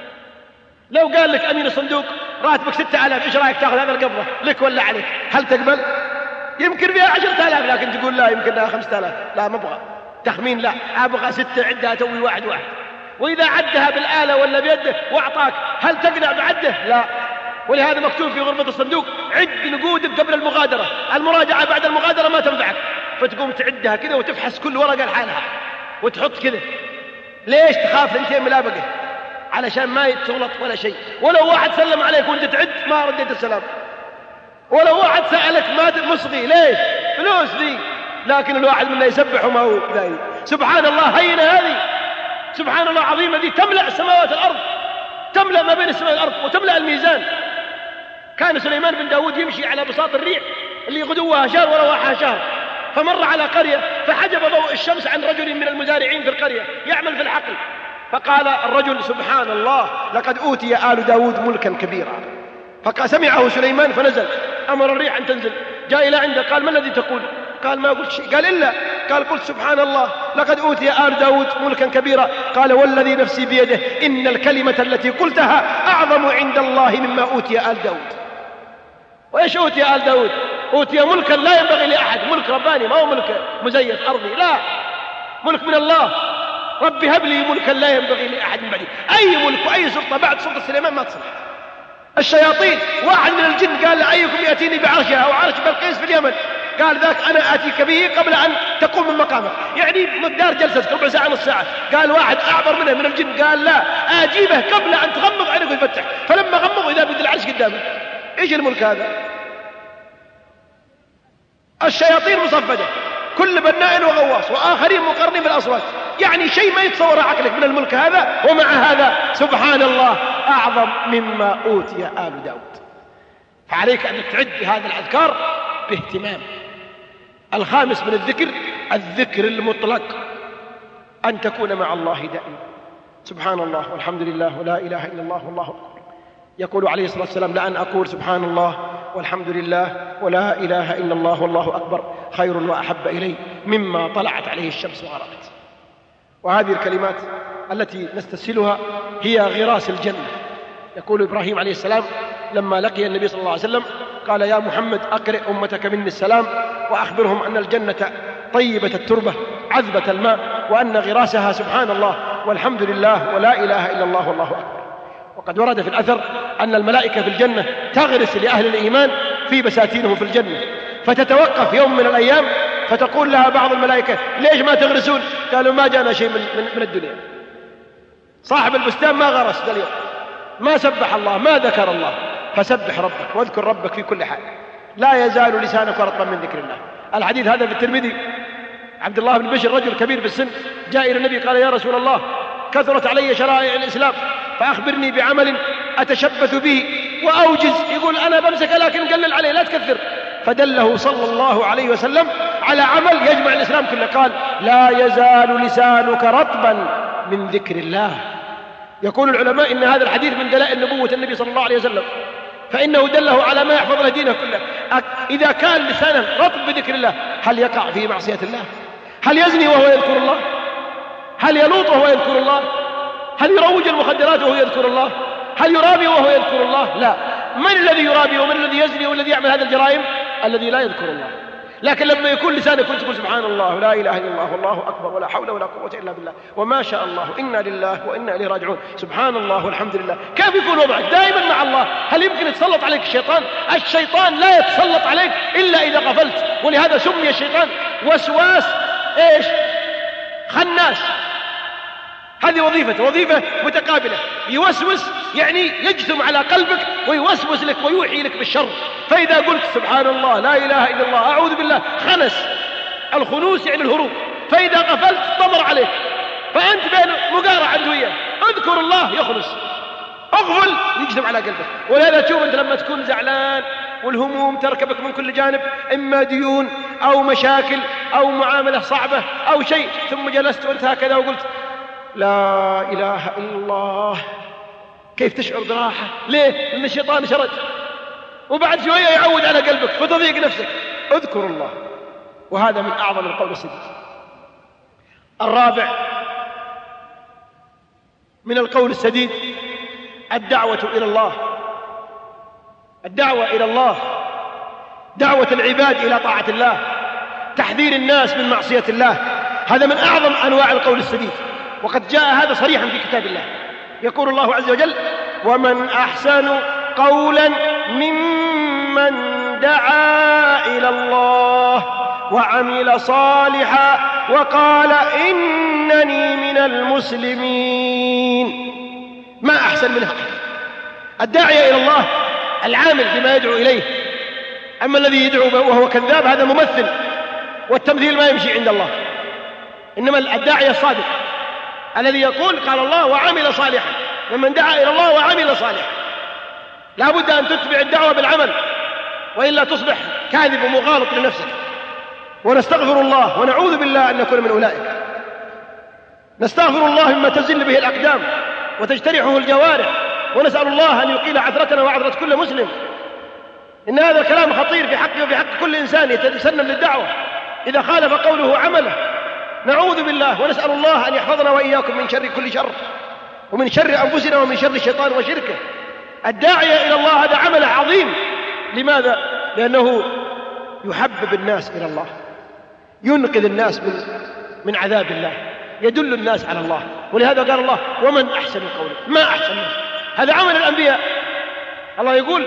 لو قال لك أمين الصندوق راتبك ستة آلاف، إيش رأيك تأخذ هذا القبضة لك ولا عليك؟ هل تقبل؟ يمكن فيها عشرة آلاف لكن تقول لا يمكن لها خمسة آلاف، لا ما أبغى تخمين، لا أبغى ستة عدها توي واحد واحد. وإذا عدها بالآلة ولا بيده وأعطاك هل تقنع بعده؟ لا. ولهذا مكتوب في غرفة الصندوق عد نقودك قبل المغادرة، المراجعة بعد المغادرة ما تنفعك، فتقوم تعدها كذا وتفحص كل ورقة لحالها وتحط كذا. ليش؟ تخاف ثنتين ملابقة علشان ما يتغلط ولا شيء. ولو واحد سلم عليك وانت تعد ما رديت السلام، ولو واحد سألك ما مصغي، ليش؟ فلوس دي. لكن الواحد منا يسبح وما هو داعي. سبحان الله هينة هذه، سبحان الله عظيمة دي، تملأ السماوات الأرض، تملأ ما بين السماء والأرض وتملأ الميزان. كان سليمان بن داود يمشي على بساط الريح اللي غدوها شهر ورواحها شهر، فمر على قرية فحجب ضوء الشمس عن رجل من المزارعين في القرية يعمل في الحقل، فقال الرجل سبحان الله لقد أوتي آل داود ملكا كبيرا. فسمعه سليمان فنزل، أمر الريح أن تنزل، جاء إلى عنده قال ما الذي تقول؟ قال ما قلت شيء. قال إلا، قال قلت سبحان الله لقد أوتي آل داود ملكا كبيرا. قال والذي نفسي بيده إن الكلمة التي قلتها أعظم عند الله مما أوتي آل داود. وإيش أوتي آل داود؟ أوتي ملكا لا ينبغي لأحد، ملك رباني ما هو ملك مزيف أرضي، لا، ملك من الله. رب هب لي ملكا لا ينبغي لأحد من بعدي. أي ملك وأي سلطة بعد سلطة سليمان ما تصلح. الشياطين، واحد من الجن قال لأيكم يأتيني بعرشها أو عرش بلقيس في اليمن، قال ذاك أنا آتيك به قبل أن تقوم من مقامك، يعني مقدار جلسة ربع ساعة نص ساعة. قال واحد أعبر منه من الجن قال لا أجيبه قبل أن تغمض عينك ويفتح، فلما غمض إذا بذل العرش قدامه. إيش الملك هذا؟ الشياطين مصفدة، كل بناء وغواص وآخرين مقرنين بالأصوات، يعني شيء ما يتصور عقلك من الملك هذا. ومع هذا سبحان الله أعظم مما أوتي آل داود. فعليك أن تعد هذا الأذكار باهتمام. الخامس من الذكر الذكر المطلق، أن تكون مع الله دائما. سبحان الله والحمد لله ولا إله إلا الله والله أكبر. يقول عليه الصلاة والسلام لأن أقول سبحان الله والحمد لله ولا إله إلا الله والله أكبر خير وأحب إلي مما طلعت عليه الشمس وغربت. وهذه الكلمات التي نستسهلها هي غراس الجنة. يقول إبراهيم عليه السلام لما لقي النبي صلى الله عليه وسلم قال يا محمد أقرئ أمتك مني السلام وأخبرهم أن الجنة طيبة التربة عذبة الماء وأن غراسها سبحان الله والحمد لله ولا إله إلا الله والله أكبر. وقد ورد في الأثر أن الملائكة في الجنة تغرس لأهل الإيمان في بساتينهم في الجنة، فتتوقف يوم من الأيام فتقول لها بعض الملائكة ليش ما تغرسون؟ قالوا ما جاءنا شيء من, من, من الدنيا. صاحب البستان ما غرس ذا اليوم، ما سبح الله، ما ذكر الله. فسبح ربك واذكر ربك في كل حال، لا يزال لسانك رطبا من ذكر الله. الحديث هذا في الترمذي. عبد الله بن بشر رجل كبير في السن جاء إلى النبي قال يا رسول الله كثرت علي شرائع الإسلام فأخبرني بعمل أتشبث به وأوجز. يقول أنا بمسك لكن قلل عليه لا تكثر. فدله صلى الله عليه وسلم على عمل يجمع الإسلام كله. قال لا يزال لسانك رطبا من ذكر الله. يقول العلماء إن هذا الحديث من دلائل نبوة النبي صلى الله عليه وسلم، فإنه دله على ما يحفظ له دينه كله. إذا كان لسانه رطب بذكر الله هل يقع في معصية الله؟ هل يزني وهو يذكر الله؟ هل يلوط وهو يذكر الله؟ هل يروج المخدرات وهو يذكر الله؟ هل يرابي وهو يذكر الله؟ لا. من الذي يرابي ومن الذي يزني والذي يعمل هذه الجرائم؟ الذي لا يذكر الله. لكن لما يكون لسانك كنت تقول سبحان الله لا إله إلا الله والله أكبر ولا حول ولا قوة إلا بالله وما شاء الله إنا لله وإنا إليه راجعون سبحان الله والحمد لله. كيف يكون وضعك دائما مع الله؟ هل يمكن يتسلط عليك الشيطان؟ الشيطان لا يتسلط عليك إلا إذا غفلت. ولهذا سمي الشيطان وسواس إيش؟ خناس. هذه وظيفة وظيفة متقابلة. يوسوس يعني يجثم على قلبك ويوسوس لك ويوحي لك بالشر. فإذا قلت سبحان الله لا إله إلا الله أعوذ بالله خنس. الخنوس يعني الهروب. فإذا غفلت ضمر عليك فأنت بين مقارعة وياه. اذكر الله يخلص، اغفل يجثم على قلبك. ولهذا تشوف أنت لما تكون زعلان والهموم تركبك من كل جانب، إما ديون أو مشاكل أو معاملة صعبة أو شيء، ثم جلست وأنت هكذا وقلت لا إله إلا الله، كيف تشعر براحة؟ ليه؟ لأن الشيطان شرد، وبعد شوية يعود على قلبك فتضيق نفسك. اذكر الله. وهذا من أعظم القول السديد. الرابع من القول السديد الدعوة إلى الله. الدعوة إلى الله، دعوة العباد إلى طاعة الله، تحذير الناس من معصية الله. هذا من أعظم أنواع القول السديد، وقد جاء هذا صريحا في كتاب الله. يقول الله عز وجل ومن أحسن قولا ممن دعا إلى الله وعمل صالحا وقال إنني من المسلمين. ما أحسن منها الداعية إلى الله العامل بما يدعو إليه. أما الذي يدعو وهو كذاب هذا ممثل، والتمثيل ما يمشي عند الله. إنما الداعية الصادق الذي يقول قال الله وعمل صالحا، ومن دعا إلى الله وعمل صالحا. لا بد أن تتبع الدعوة بالعمل، وإلا تصبح كاذب ومغالط لنفسك. ونستغفر الله ونعوذ بالله أن نكون من أولئك. نستغفر الله مما تزل به الأقدام وتجترحه الجوارح، ونسأل الله أن يقيل عثرتنا وعثرة كل مسلم. إن هذا الكلام خطير في حقه وفي حق كل إنسان يتسنن للدعوة إذا خالف قوله عمله. نعوذ بالله ونسأل الله أن يحفظنا وإياكم من شر كل شر، ومن شر أنفسنا ومن شر الشيطان وشركه. الداعية إلى الله هذا عمل عظيم. لماذا؟ لأنه يحبب الناس إلى الله، ينقذ الناس من, من عذاب الله، يدل الناس على الله. ولهذا قال الله ومن أحسن قولا، ما أحسن منه. هذا عمل الأنبياء. الله يقول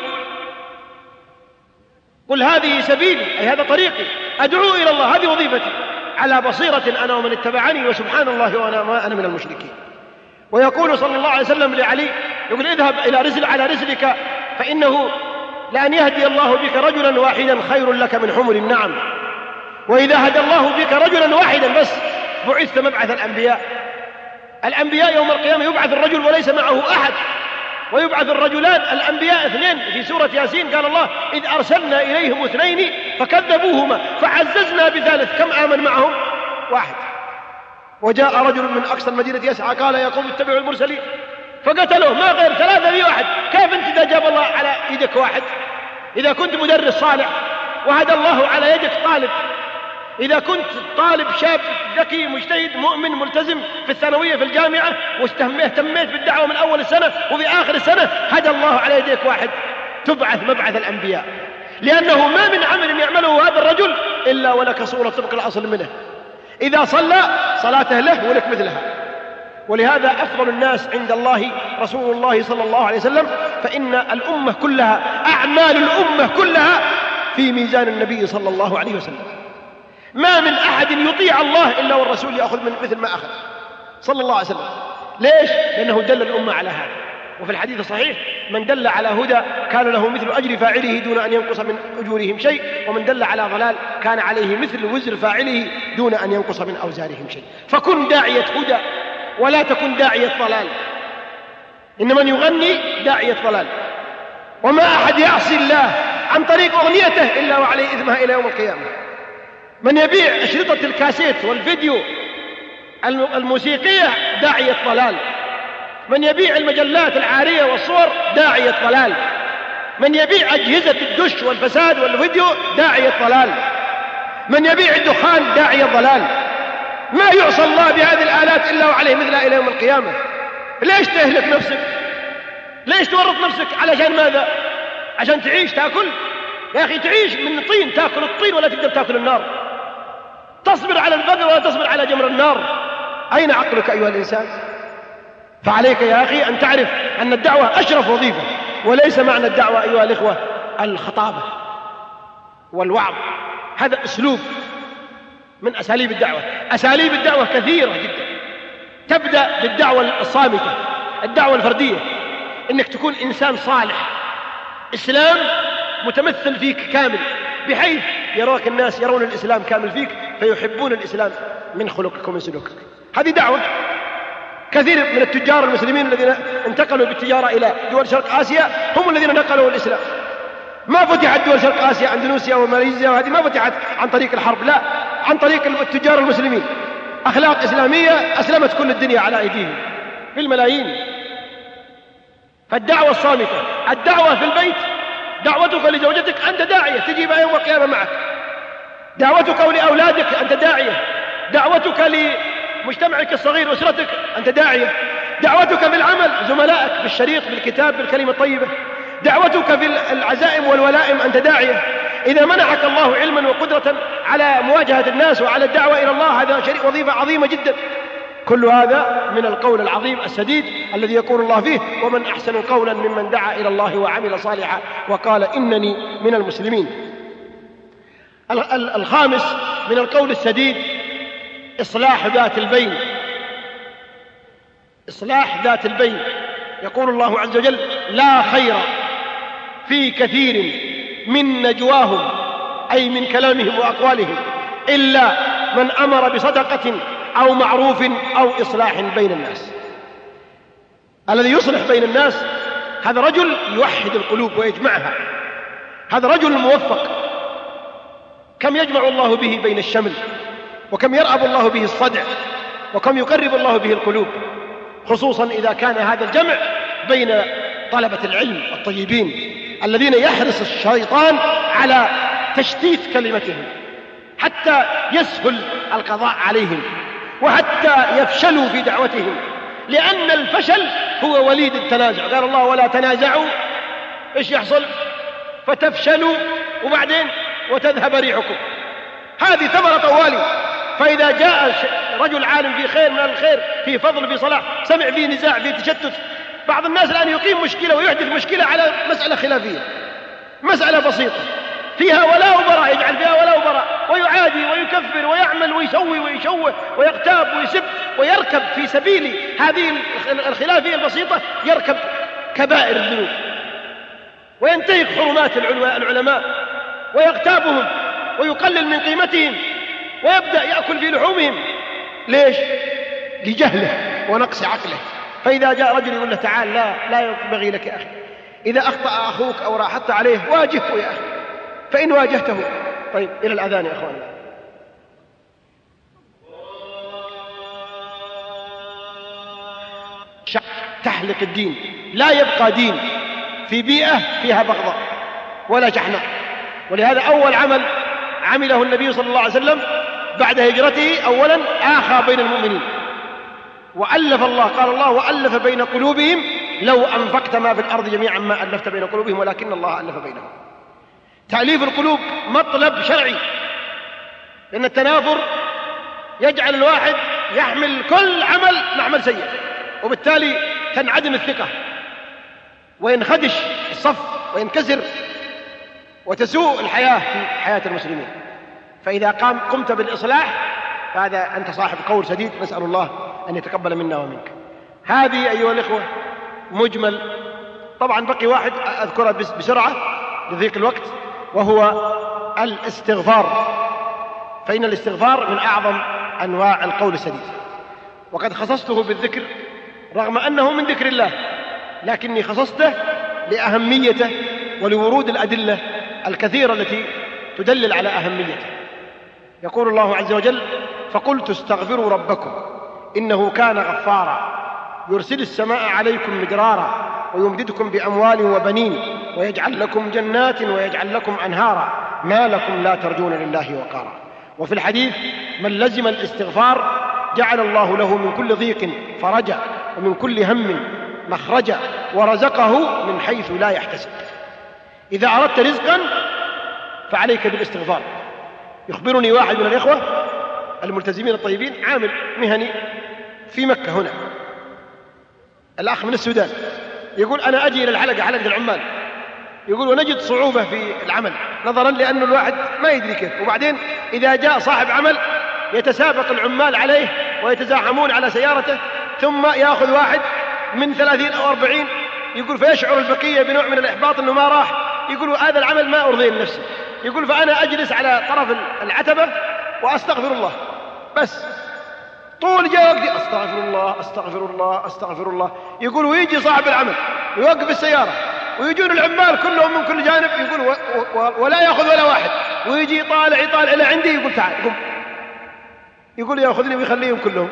قل هذه سبيلي، أي هذا طريقي، أدعو إلى الله، هذه وظيفتي، على بصيرة أنا ومن اتبعني وسبحان الله وأنا ما أنا من المشركين. ويقول صلى الله عليه وسلم لعلي يقول اذهب إلى رزل على رزلك فإنه لأن يهدي الله بك رجلا واحدا خير لك من حمر النعم، وإذا هدى الله بك رجلا واحدا بس بعثت مبعث الأنبياء. الأنبياء يوم القيامة يبعث الرجل وليس معه أحد، ويبعث الرجلان الأنبياء اثنين. في سورة ياسين قال الله إذ أرسلنا إليهم اثنين فكذبوهما فعززنا بثالث، كم آمن معهم؟ واحد. وجاء رجل من أقصى المدينة يسعى قال يا قوم اتبعوا المرسلين فقتلوه، ما غير ثلاثة في واحد. كيف أنت إذا جاب الله على يدك واحد؟ إذا كنت مدرس صالح وهدى الله على يدك طالب، إذا كنت طالب شاب ذكي مجتهد مؤمن ملتزم في الثانوية في الجامعة واهتميت بالدعوة من أول السنة وفي آخر السنة هدى الله على يديك واحد، تبعث مبعث الأنبياء. لأنه ما من عمل يعمله هذا الرجل إلا ولك صورة طبق الأصل منه. إذا صلى صلاته له ولك مثلها. ولهذا أفضل الناس عند الله رسول الله صلى الله عليه وسلم، فإن الأمة كلها أعمال الأمة كلها في ميزان النبي صلى الله عليه وسلم. ما من أحد يطيع الله إلا والرسول يأخذ من مثل ما أخذ صلى الله عليه وسلم. ليش؟ لأنه دل الأمة على هذا. وفي الحديث الصحيح من دل على هدى كان له مثل أجر فاعله دون أن ينقص من أجورهم شيء، ومن دل على ضلال كان عليه مثل وزر فاعله دون أن ينقص من أوزارهم شيء. فكن داعية هدى ولا تكن داعية ضلال. إن من يغني داعية ضلال. وما أحد يعصي الله عن طريق أغنيته إلا وعليه إثمها إلى يوم القيامة. من يبيع أشرطة الكاسيت والفيديو الموسيقية داعية ضلال. من يبيع المجلات العارية والصور داعية ضلال. من يبيع أجهزة الدش والفساد والفيديو داعية ضلال. من يبيع الدخان داعية ضلال. ما يعصى الله بهذه الآلات إلا وعليه مثلها إلى يوم القيامة. ليش تهلك نفسك؟ ليش تورط نفسك؟ علشان ماذا؟ عشان تعيش تأكل؟ يا أخي تعيش من طين، تأكل الطين ولا تقدر تأكل النار. تصبر على البذر ولا تصبر على جمر النار. أين عقلك أيها الإنسان؟ فعليك يا أخي أن تعرف أن الدعوة أشرف وظيفة، وليس معنى الدعوة أيها الإخوة الخطابة والوعظ. هذا أسلوب من أساليب الدعوة. أساليب الدعوة كثيرة جدا. تبدأ بالدعوة الصامتة، الدعوة الفردية، إنك تكون إنسان صالح، إسلام متمثل فيك كامل، بحيث يراك الناس يرون الإسلام كامل فيك فيحبون الإسلام من خلقك ومن سلوكك. هذه دعوة. كثير من التجار المسلمين الذين انتقلوا بالتجارة إلى دول شرق آسيا هم الذين نقلوا الإسلام. ما فتحت دول شرق آسيا أندونيسيا وماليزيا وهذه ما فتحت عن طريق الحرب، لا، عن طريق التجار المسلمين. أخلاق إسلامية أسلمت كل الدنيا على أيديهم بالملايين. فالدعوة الصامتة، الدعوة في البيت، دعوتك لزوجتك أنت داعية تجيب يوم القيامة معك. دعوتك لأولادك أنت داعية. دعوتك لمجتمعك الصغير أسرتك أنت داعية. دعوتك في العمل زملائك بالشريط بالكتاب بالكلمة الطيبة. دعوتك في العزائم والولائم أنت داعية. إذا منحك الله علما وقدرة على مواجهة الناس وعلى الدعوة إلى الله هذا شيء وظيفة عظيمة جدا. كل هذا من القول العظيم السديد الذي يقول الله فيه ومن أحسن قولا ممن دعا إلى الله وعمل صالحا وقال إنني من المسلمين. الخامس من القول السديد إصلاح ذات البين. إصلاح ذات البين. يقول الله عز وجل لا خير في كثير من نجواهم أي من كلامهم وأقوالهم إلا من أمر بصدقة أو معروف أو إصلاح بين الناس. الذي يصلح بين الناس هذا رجل يوحد القلوب ويجمعها. هذا رجل موفق. كم يجمع الله به بين الشمل، وكم يرأب الله به الصدع، وكم يقرب الله به القلوب، خصوصا إذا كان هذا الجمع بين طلبة العلم الطيبين الذين يحرص الشيطان على تشتيت كلمتهم حتى يسهل القضاء عليهم وحتى يفشلوا في دعوتهم، لأن الفشل هو وليد التنازع. قال الله ولا تنازعوا، إيش يحصل؟ فتفشلوا وبعدين وتذهب ريحكم. هذه ثمرة طوالي. فإذا جاء رجل عالم في خير من الخير، في فضل، في صلاح، سمع فيه نزاع، في تشتت، بعض الناس الآن يقيم مشكلة ويحدث مشكلة على مسألة خلافية، مسألة بسيطة فيها ولاء وبراء، يجعل فيها ولاء وبراء ويعادي ويكفر ويعمل ويسوي ويشوه ويغتاب ويسب ويركب في سبيل هذه الخلافية البسيطة، يركب كبائر الذنوب وينتهك حرمات العلماء ويغتابهم ويقلل من قيمتهم ويبدأ يأكل في لحومهم. ليش؟ لجهله ونقص عقله. فإذا جاء رجل يقول له تعال، لا لا ينبغي لك يا أخي، إذا أخطأ أخوك أو راحت عليه واجهه يا أخي، فإن واجهته. طيب إلى الأذان يا أخواننا. تحلق الدين، لا يبقى دين في بيئة فيها بغضاء ولا شحناء. ولهذا أول عمل عمله النبي صلى الله عليه وسلم بعد هجرته أولا آخى بين المؤمنين وألف الله، قال الله وألف بين قلوبهم لو أنفقت ما في الأرض جميعا ما ألفت بين قلوبهم ولكن الله ألف بينهم. تأليف القلوب مطلب شرعي، لأن التنافر يجعل الواحد يحمل كل عمل معمل سيء، وبالتالي تنعدم الثقة وينخدش الصف وينكسر وتسوء الحياة في حياة المسلمين. فإذا قام قمت بالإصلاح فهذا أنت صاحب قول سديد، نسأل الله أن يتقبل منا ومنك. هذه أيها الإخوة مجمل. طبعا بقي واحد أذكره بسرعة لضيق الوقت، وهو الاستغفار. فإن الاستغفار من أعظم أنواع القول السديد، وقد خصصته بالذكر رغم أنه من ذكر الله، لكني خصصته لأهميته ولورود الأدلة الكثيرة التي تدلل على أهميته. يقول الله عز وجل فقلت استغفروا ربكم إنه كان غفارا يرسل السماء عليكم مدرارا ويمددكم بأموال وبنين ويجعل لكم جنات ويجعل لكم أنهارا ما لكم لا ترجون لله وقارا. وفي الحديث من لزم الاستغفار جعل الله له من كل ضيق فرجا ومن كل هم مخرجا ورزقه من حيث لا يحتسب. إذا أردت رزقا فعليك بالاستغفار. يخبرني واحد من الإخوة الملتزمين الطيبين، عامل مهني في مكة هنا، الأخ من السودان، يقول أنا أجي إلى الحلقة حلقة العمال، يقول ونجد صعوبة في العمل نظرا لأن الواحد ما يدري كيف، وبعدين إذا جاء صاحب عمل يتسابق العمال عليه ويتزاحمون على سيارته، ثم يأخذ واحد من ثلاثين أو أربعين، يقول فيشعر البقية بنوع من الإحباط أنه ما راح، يقول هذا العمل ما أرضي لنفسي، يقول فأنا أجلس على طرف العتبة وأستغفر الله بس طول جاء أستغفر الله أستغفر الله أستغفر الله. يقول ويجي صاحب العمل ويوقف السيارة ويجون العمال كلهم من كل جانب، يقول و... و... ولا يأخذ ولا واحد، ويجي يطالع يطالع إلى عندي، يقول تعال قم، يقول يأخذني ويخليهم كلهم.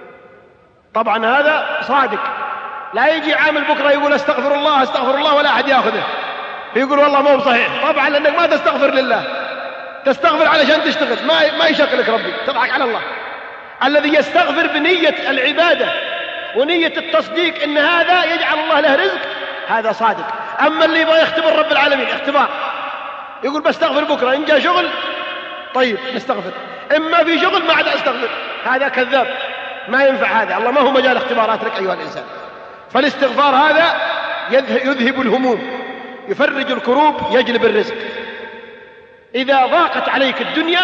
طبعا هذا صادق، لا يجي عامل بكرة يقول استغفر الله استغفر الله ولا أحد يأخذه، يقول والله ما هو صحيح. طبعا لأنك ما تستغفر لله، تستغفر علشان تشتغل، ما ما يشغلك ربي، تضحك على الله. الذي يستغفر بنية العبادة ونية التصديق إن هذا يجعل الله له رزق، هذا صادق. أما اللي يبغى يختبر رب العالمين اختبار، يقول بستغفر بكرة، إن جاء شغل طيب نستغفر، إما في شغل ما عاد أستغفر، هذا كذاب، ما ينفع هذا. الله ما هو مجال اختبارات لك أيها الإنسان. فالاستغفار هذا يذهب الهموم، يفرج الكروب، يجلب الرزق. إذا ضاقت عليك الدنيا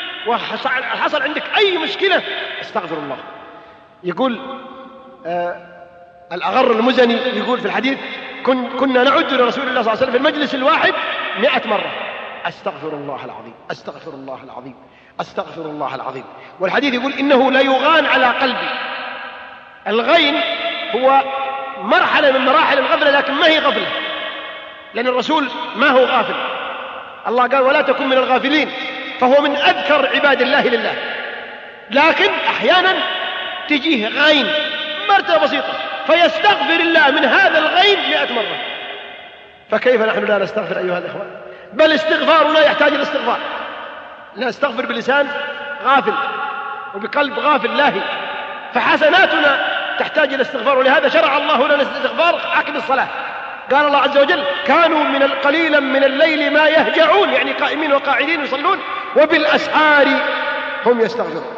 وحصل عندك أي مشكلة استغفر الله. يقول آه الأغر المزني يقول في الحديث كن كنا نعد لرسول الله صلى الله عليه وسلم في المجلس الواحد مئة مرة أستغفر الله العظيم أستغفر الله العظيم أستغفر الله العظيم. والحديث يقول إنه لا يغان على قلبي. الغين هو مرحلة من مراحل الغفلة، لكن ما هي غفلة، لأن الرسول ما هو غافل. الله قال ولا تكن من الغافلين، فهو من أذكر عباد الله لله، لكن أحيانا تجيه غين مرتبة بسيطة فيستغفر الله من هذا الغين مئة مرة. فكيف نحن لا نستغفر أيها الإخوة؟ بل استغفارنا يحتاج الاستغفار، نستغفر بلسان غافل وبقلب غافل لاهي، فحسناتنا تحتاج إلى استغفار. ولهذا شرع الله لنا الاستغفار عقب الصلاة. قال الله عز وجل كانوا من قليلا من الليل ما يهجعون، يعني قائمين وقاعدين يصلون، وبالأسحار هم يستغفرون.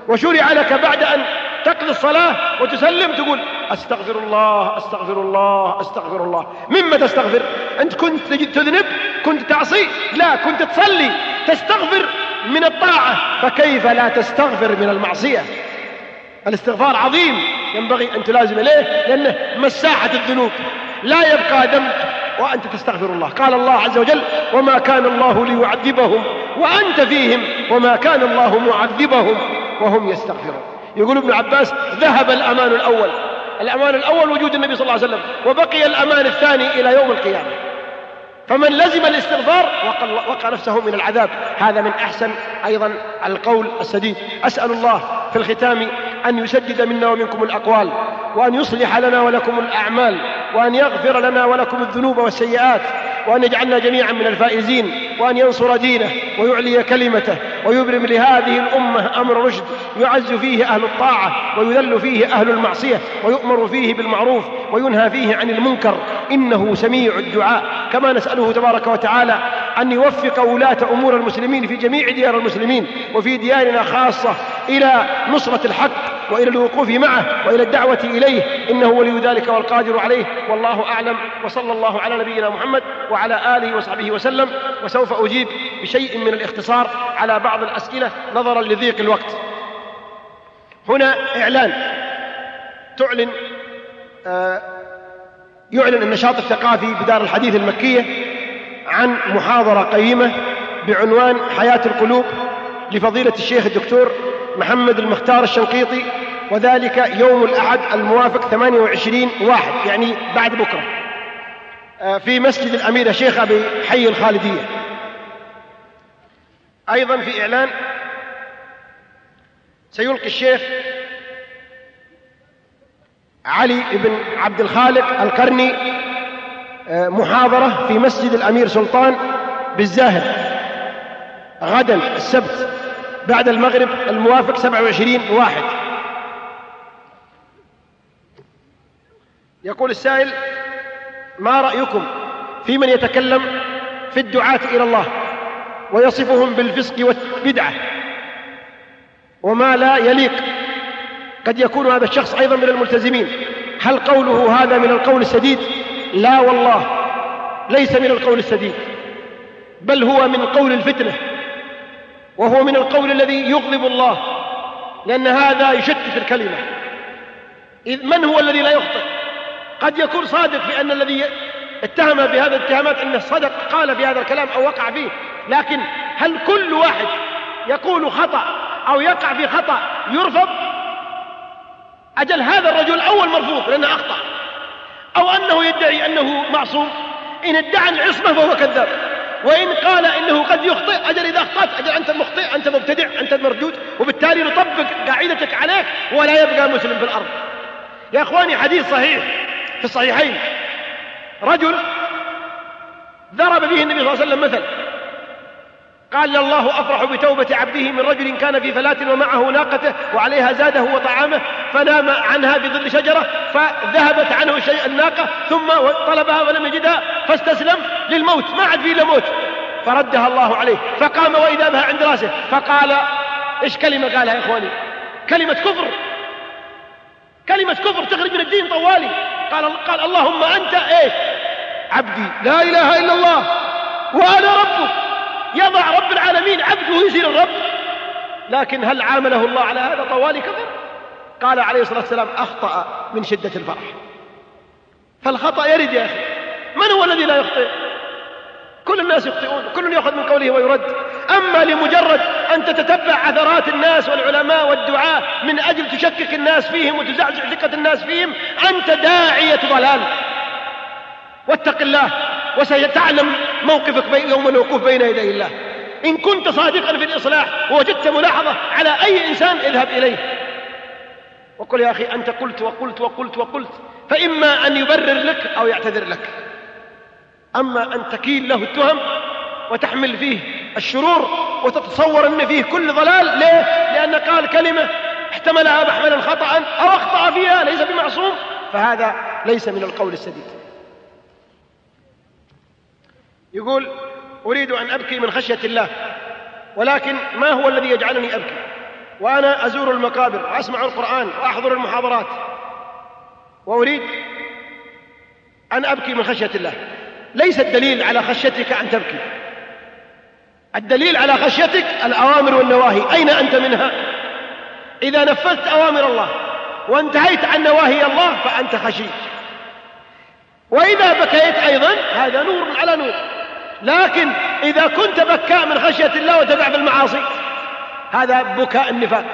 وشرع لك بعد أن تقضي الصلاة وتسلم تقول أستغفر الله أستغفر الله أستغفر الله. مما تستغفر؟ أنت كنت تذنب، كنت تعصي؟ لا، كنت تصلي تستغفر من الطاعة، فكيف لا تستغفر من المعصية؟ الاستغفار عظيم ينبغي أن تلازم إليه، لأنه مساحة الذنوب، لا يبقى ذنب وأنت تستغفر الله. قال الله عز وجل وما كان الله ليعذبهم وأنت فيهم وما كان الله معذبهم وهم يستغفرون. يقول ابن عباس ذهب الأمان الأول، الأمان الأول وجود النبي صلى الله عليه وسلم، وبقي الأمان الثاني إلى يوم القيامة. فمن لزم الاستغفار وقع نفسه من العذاب. هذا من أحسن أيضا القول السديد. أسأل الله في الختام أن يسدد منا ومنكم الأقوال، وأن يصلح لنا ولكم الأعمال، وأن يغفر لنا ولكم الذنوب والسيئات، وأن يجعلنا جميعا من الفائزين، وأن ينصر دينه ويعلي كلمته، ويبرم لهذه الأمة أمر رشد يعز فيه أهل الطاعة ويذل فيه أهل المعصية، ويؤمر فيه بالمعروف وينهى فيه عن المنكر، إنه سميع الدعاء. كما نسأله تبارك وتعالى أن يوفق ولاة أمور المسلمين في جميع ديار المسلمين وفي ديارنا خاصة إلى نصرة الحق وإلى الوقوف معه وإلى الدعوة إليه، إنه ولي ذلك والقادر عليه. والله أعلم، وصلى الله على نبينا محمد وعلى آله وصحبه وسلم. وسوف أجيب بشيء من الاختصار على بعض الأسئلة نظرا لضيق الوقت. هنا إعلان تعلن آه يعلن النشاط الثقافي بدار الحديث المكية عن محاضرة قيمة بعنوان حياة القلوب لفضيلة الشيخ الدكتور محمد المختار الشنقيطي، وذلك يوم الأحد الموافق ثمانية وعشرين واحد يعني بعد بكرة في مسجد الأميرة شيخ أبي حي الخالدية. أيضا في إعلان سيلقي الشيخ علي بن عبد الخالق القرني محاضرة في مسجد الأمير سلطان بالزاهر غدا السبت بعد المغرب الموافق سبعة وعشرين واحد. يقول السائل ما رأيكم في من يتكلم في الدعاة إلى الله ويصفهم بالفسق والبدعة وما لا يليق؟ قد يكون هذا الشخص أيضا من الملتزمين، هل قوله هذا من القول السديد؟ لا والله، ليس من القول السديد، بل هو من قول الفتنة، وهو من القول الذي يغضب الله، لأن هذا يشتت الكلمة. إذ من هو الذي لا يخطئ؟ قد يكون صادق في أن الذي اتهم بهذا الاتهامات أنه صدق قال بهذا الكلام أو وقع فيه، لكن هل كل واحد يقول خطأ أو يقع في خطأ يرفض؟ أجل هذا الرجل أول مرفوض لأنه أخطأ، أو أنه يدعي أنه معصوم. إن ادعى العصمة فهو كذاب، وإن قال إنه قد يخطئ أجل إذا أخطأت أجل أنت مخطئ، أنت مبتدع، أنت مردود، وبالتالي نطبق قاعدتك عليك ولا يبقى مسلم في الأرض. يا أخواني حديث صحيح في الصحيحين، رجل ضرب به النبي صلى الله عليه وسلم مثل، قال الله أفرح بتوبة عبده من رجل كان في فلاة ومعه ناقته وعليها زاده وطعامه فنام عنها بظل شجرة فذهبت عنه شيء الناقة ثم طلبها ولم يجدها فاستسلم للموت، ما عاد فيه إلا موت، فردها الله عليه فقام وإذا بها عند راسه فقال إيش كلمة قالها يا إخواني؟ كلمة كفر، كلمة كفر تخرج من الدين طوالي. قال, قال اللهم أنت إيش عبدي لا إله إلا الله وأنا ربك. يضع رب العالمين عبده يصير الرب، لكن هل عامله الله على هذا طوالي كفر؟ قال عليه الصلاة والسلام أخطأ من شدة الفرح. فالخطأ يرد يا أخي، من هو الذي لا يخطئ؟ كل الناس يخطئون، كل يأخذ من قوله ويرد. أما لمجرد أن تتتبع عثرات الناس والعلماء والدعاة من أجل تشكك الناس فيهم وتزعزع ثقة الناس فيهم، أنت داعية ضلال. واتق الله وسيتعلم موقفك يوم الوقوف بين يدي الله. إن كنت صادقا في الإصلاح ووجدت ملاحظة على أي إنسان اذهب إليه وقل يا أخي أنت قلت وقلت وقلت وقلت، فإما أن يبرر لك أو يعتذر لك. أما أن تكيل له التهم وتحمل فيه الشرور وتتصور أن فيه كل ضلال، ليه؟ لأن قال كلمة احتملها محملا خطأ أو أخطأ فيها ليس بمعصوم، فهذا ليس من القول السديد. يقول أريد أن أبكي من خشية الله، ولكن ما هو الذي يجعلني أبكي؟ وأنا أزور المقابر وأسمع القرآن وأحضر المحاضرات وأريد أن أبكي من خشية الله، ليس الدليل على خشيتك أن تبكي، الدليل على خشيتك الأوامر والنواهي، أين أنت منها؟ إذا نفذت أوامر الله وانتهيت عن نواهي الله فأنت خشي، وإذا بكيت أيضا هذا نور على نور. لكن إذا كنت بكاء من خشية الله وتقع في المعاصي هذا بكاء النفاق.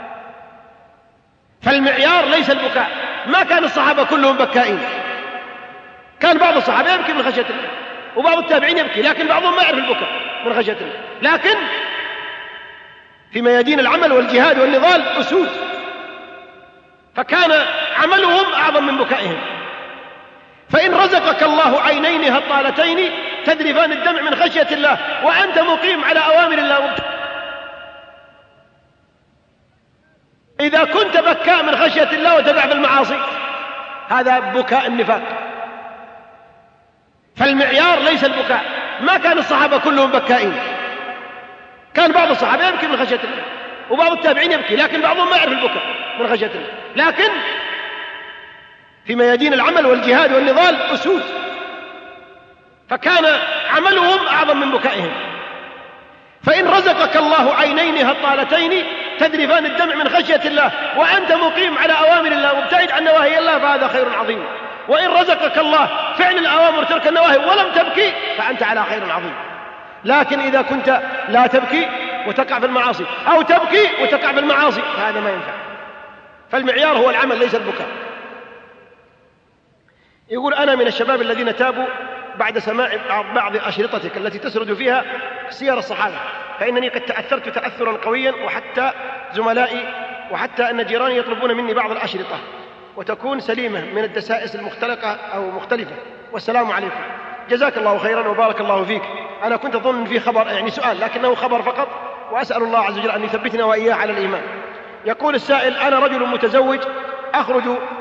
فالمعيار ليس البكاء، ما كان الصحابة كلهم بكائين، كان بعض الصحابة يبكي من خشية الله وبعض التابعين يبكي، لكن بعضهم ما يعرف البكاء من خشية الله. لكن في ميادين العمل والجهاد والنضال أسود، فكان عملهم أعظم من بكائهم. فإن رزقك الله عينين هطالتين تذرفان الدمع من خشية الله وأنت مقيم على أوامر الله، إذا كنت بكاء من خشية الله وتقع في المعاصي هذا بكاء النفاق. فالمعيار ليس البكاء، ما كان الصحابة كلهم بكائين، كان بعض الصحابة يبكي من خشية الله وبعض التابعين يبكي، لكن بعضهم ما يعرف البكاء من خشية الله. لكن في ميادين العمل والجهاد والنضال أسود، فكان عملهم أعظم من بكائهم. فإن رزقك الله عينين هطالتين تذرفان الدمع من خشية الله وأنت مقيم على أوامر الله مبتعد عن نواهي الله فهذا خير عظيم. وإن رزقك الله فعل الأوامر ترك النواهي ولم تبكي فأنت على خير عظيم. لكن إذا كنت لا تبكي وتقع في المعاصي أو تبكي وتقع في المعاصي فهذا ما ينفع. فالمعيار هو العمل ليس البكاء. يقول أنا من الشباب الذين تابوا بعد سماع بعض أشرطتك التي تسرد فيها سير الصحابة، فإنني قد تأثرت تأثرا قويا، وحتى زملائي وحتى أن جيراني يطلبون مني بعض الأشرطة وتكون سليمة من الدسائس المختلقة أو مختلفة. والسلام عليكم. جزاك الله خيرا وبارك الله فيك. أنا كنت أظن في خبر يعني سؤال لكنه خبر فقط، وأسأل الله عز وجل أن يثبتنا وإياه على الإيمان. يقول السائل أنا رجل متزوج أخرج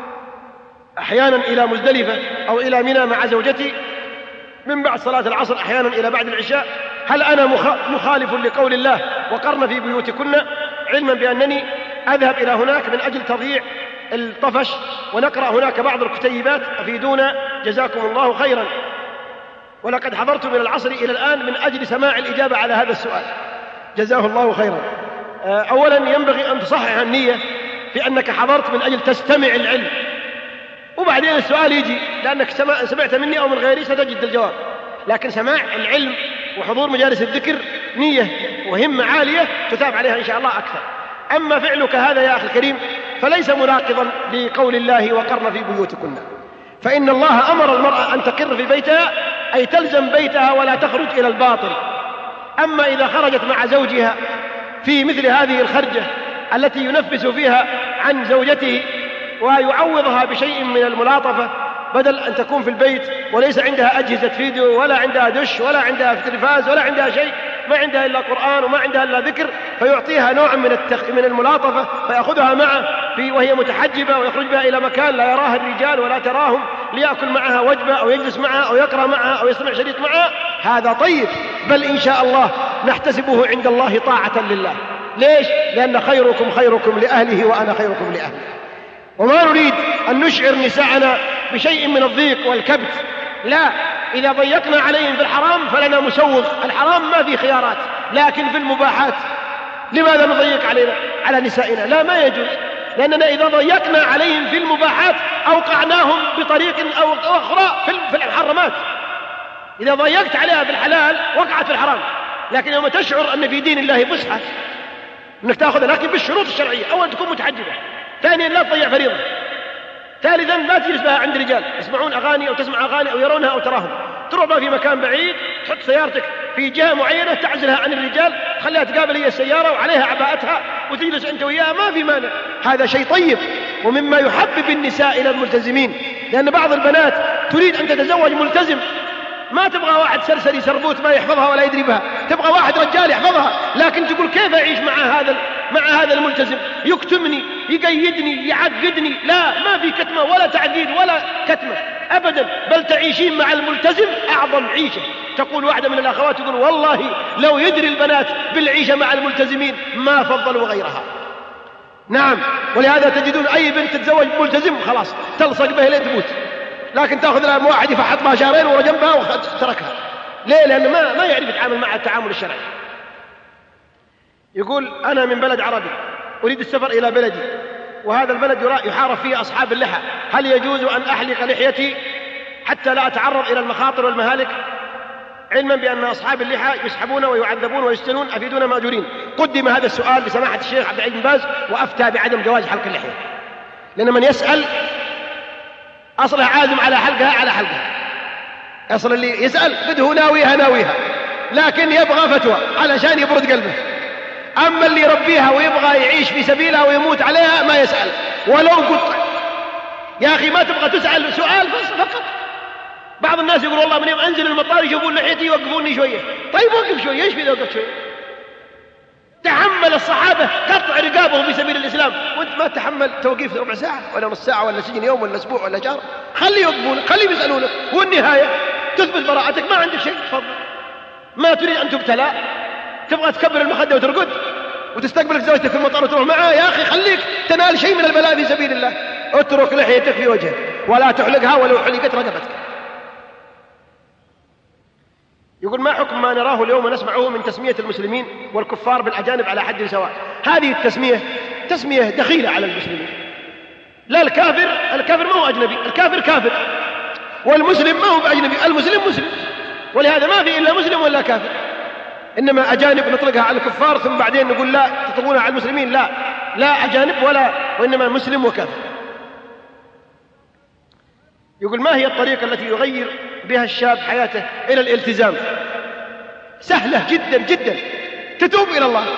أحيانا إلى مزدلفة أو إلى منى مع زوجتي من بعد صلاة العصر أحيانا إلى بعد العشاء، هل أنا مخالف لقول الله وقرن في بيوتكن، علما بأنني أذهب إلى هناك من أجل تضييع الطفش ونقرأ هناك بعض الكتيبات، أفيدونا جزاكم الله خيرا. ولقد حضرت من العصر إلى الآن من أجل سماع الإجابة على هذا السؤال، جزاه الله خيرا. أولا ينبغي أن تصحح النية في أنك حضرت من أجل تستمع العلم، وبعدين السؤال يجي لأنك سمعت مني أو من غيري ستجد الجواب. لكن سماع العلم وحضور مجالس الذكر نية وهمة عالية تتاب عليها إن شاء الله أكثر. أما فعلك هذا يا أخي الكريم فليس مناقضا لقول الله وقرن في بيوتكن، فإن الله أمر المرأة أن تقر في بيتها أي تلزم بيتها ولا تخرج إلى الباطل. أما إذا خرجت مع زوجها في مثل هذه الخرجة التي ينفس فيها عن زوجته ويعوضها بشيء من الملاطفة بدل أن تكون في البيت وليس عندها أجهزة فيديو ولا عندها دش ولا عندها تلفاز ولا عندها شيء، ما عندها إلا قرآن وما عندها إلا ذكر، فيعطيها نوع من التخ... من الملاطفة فيأخذها معه في وهي متحجبة ويخرج بها إلى مكان لا يراها الرجال ولا تراهم، ليأكل معها وجبة أو يجلس معها أو يقرأ معها أو يسمع شريط معها، هذا طيب، بل إن شاء الله نحتسبه عند الله طاعة لله. ليش؟ لأن خيركم خيركم لأهله وأنا خيركم لأهله. وما نريد أن نشعر نساءنا بشيء من الضيق والكبت، لا، إذا ضيقنا عليهم في الحرام فلنا مسوغ، الحرام ما في خيارات، لكن في المباحات لماذا نضيق علينا على نسائنا؟ لا، ما يجوز، لأننا إذا ضيقنا عليهم في المباحات أوقعناهم بطريق أو أخرى في المحرمات. إذا ضيقت عليها في الحلال وقعت في الحرام. لكن يوم تشعر أن في دين الله فسحة أنك تأخذها، لكن بالشروط الشرعية، أولا تكون متحجبة، ثانيا لا تضيع فريضة، ثالثا لا تجلس بها عند رجال يسمعون أغاني أو تسمع أغاني أو يرونها أو تراهم، تروح بها في مكان بعيد، تحط سيارتك في جهة معينة تعزلها عن الرجال، خليها تقابل هي السيارة وعليها عباءتها وتجلس أنت وياها، ما في مانع، هذا شيء طيب ومما يحبب النساء إلى الملتزمين. لأن بعض البنات تريد أن تتزوج ملتزم، ما تبغى واحد سرسري سربوت ما يحفظها ولا يدري بها، تبغى واحد رجال يحفظها، لكن تقول كيف أعيش مع هذا مع هذا الملتزم، يكتمني يقيدني يعقدني، لا، ما في كتمة ولا تعقيد ولا كتمة أبدا، بل تعيشين مع الملتزم أعظم عيشة. تقول واحدة من الأخوات تقول والله لو يدري البنات بالعيشة مع الملتزمين ما فضلوا غيرها، نعم، ولهذا تجدون أي بنت تتزوج ملتزم خلاص تلصق به لين تموت، لكن تأخذ لها واحد يفحط بها شهرين ورا جنبها وتركها. ليه؟ لأنه ما, ما يعرف يتعامل مع التعامل الشرعي. يقول أنا من بلد عربي أريد السفر إلى بلدي، وهذا البلد يحارب فيه أصحاب اللحى، هل يجوز أن أحلق لحيتي حتى لا أتعرض إلى المخاطر والمهالك، علما بأن أصحاب اللحى يسحبون ويعذبون ويسجنون، أفيدونا مأجورين؟ قدم هذا السؤال لسماحة الشيخ عبد العزيز بن باز وأفتى بعدم جواز حلق اللحية، لأن من يسأل أصله عازم على حلقها على حلقها، أصل اللي يسأل بده ناويها ناويها، لكن يبغى فتوى علشان يبرد قلبه. أما اللي يربيها ويبغى يعيش في سبيلها ويموت عليها ما يسأل ولو قط. يا أخي ما تبغى تسأل سؤال بس فقط. بعض الناس يقول والله من يوم أنزل المطار يشوفون لحيتي يوقفوني شوية. طيب وقف شوية، ايش بيدي وقف شوية؟ تحمل الصحابة قطع رقابهم في سبيل الإسلام، وانت ما تحمل توقيف ربع ساعة ولا نص ساعة ولا سجن يوم ولا أسبوع ولا شهر. خلي يوقفونك، خلي يسألونك، والنهاية تثبت براءتك، ما عندك شيء تفضل. ما تريد أن تبتلى، تبغى تكبر المخدة وترقد وتستقبلك زوجتك في المطار وتروح معاه، يا أخي خليك تنال شيء من البلاء في سبيل الله. اترك لحيتك في وجهك ولا تحلقها ولو حلقت رقبتك. يقول ما حكم ما نراه اليوم ونسمعه من تسمية المسلمين والكفار بالأجانب على حد سواء؟ هذه التسمية تسمية دخيلة على المسلمين. لا الكافر، الكافر ما هو أجنبي، الكافر كافر، والمسلم ما هو بأجنبي، المسلم مسلم، ولهذا ما في إلا مسلم ولا كافر. إنما أجانب نطلقها على الكفار ثم بعدين نقول لا تطلقونها على المسلمين، لا لا أجانب ولا، وإنما مسلم وكافر. يقول ما هي الطريقة التي يغير بها الشاب حياته إلى الالتزام؟ سهلة جدا جدا، تتوب إلى الله.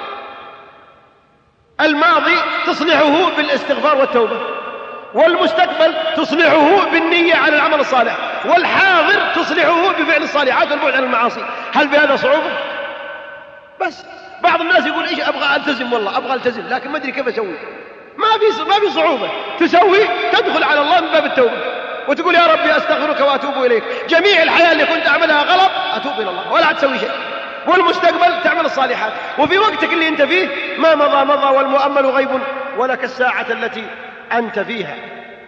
الماضي تصلحه بالاستغفار والتوبة، والمستقبل تصلحه بالنية على العمل الصالح، والحاضر تصلحه بفعل الصالحات والبعد عن المعاصي. هل بهذا صعوبة؟ بس بعض الناس يقول إيش أبغى ألتزم، والله أبغى ألتزم لكن ما أدري كيف أسوي. ما في ما في صعوبة، تسوي تدخل على الله من باب التوبة وتقول يا ربي أستغفرك وأتوب إليك، جميع الحياة اللي كنت أعملها غلط أتوب إلى الله ولا تسوي شيء، والمستقبل تعمل الصالحات، وفي وقتك اللي أنت فيه ما مضى مضى والمؤمل غيب ولك الساعة التي أنت فيها.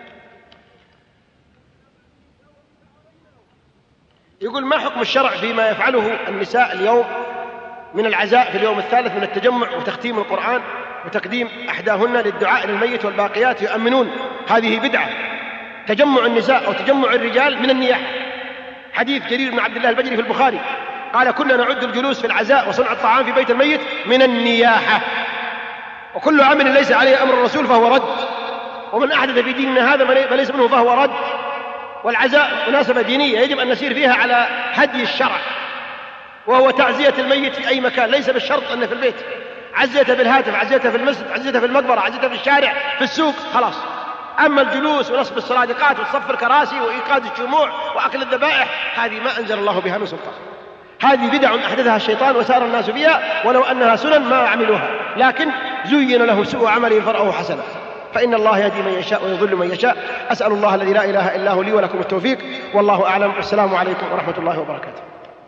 يقول ما حكم الشرع فيما يفعله النساء اليوم من العزاء في اليوم الثالث من التجمع وتختيم القرآن وتقديم أحداهن للدعاء للميت والباقيات يؤمنون؟ هذه بدعة. تجمع النساء أو تجمع الرجال من النياحة. حديث جرير بن عبد الله البجلي في البخاري قال كنا نعد الجلوس في العزاء وصنع الطعام في بيت الميت من النياحة، وكل عمل ليس عليه أمر الرسول فهو رد، ومن أحدث في ديننا هذا ما ليس منه فهو رد. والعزاء مناسبة دينية يجب أن نسير فيها على هدي الشرع، وهو تعزية الميت في أي مكان، ليس بالشرط أنه في البيت. عزيته بالهاتف، عزيته في المسجد، عزيته في المقبرة، عزيته في الشارع، في السوق، خلاص. أما الجلوس ونصب الصرادقات وتصفر كراسي وإيقاد الشموع وأكل الذبائح هذه ما أنزل الله بها من سلطان. هذه بدع أحدثها الشيطان وسار الناس فيها، ولو أنها سنن ما عملوها، لكن زين له سوء عمله فرأه حسنا. فإن الله يهدي من يشاء ويضل من يشاء. أسأل الله الذي لا إله إلا هو لي ولكم التوفيق، والله أعلم. والسلام عليكم ورحمة الله وبركاته.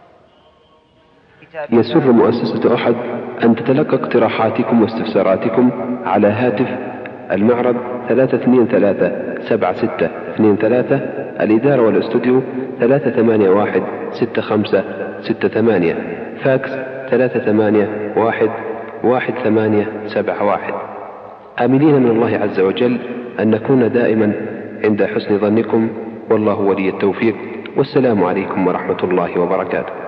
يسر مؤسسة أحد أن تتلقى اقتراحاتكم واستفساراتكم على هاتف المعرض ثلاثة اثنين ثلاثة سبعة ستة اثنين ثلاثة، الإدارة والاستوديو ثلاثة ثمانية واحد ستة خمسة ستة ثمانية، فاكس ثلاثة ثمانية واحد واحد ثمانية سبعة واحد. آملين من الله عز وجل أن نكون دائما عند حسن ظنكم، والله ولي التوفيق. والسلام عليكم ورحمة الله وبركاته.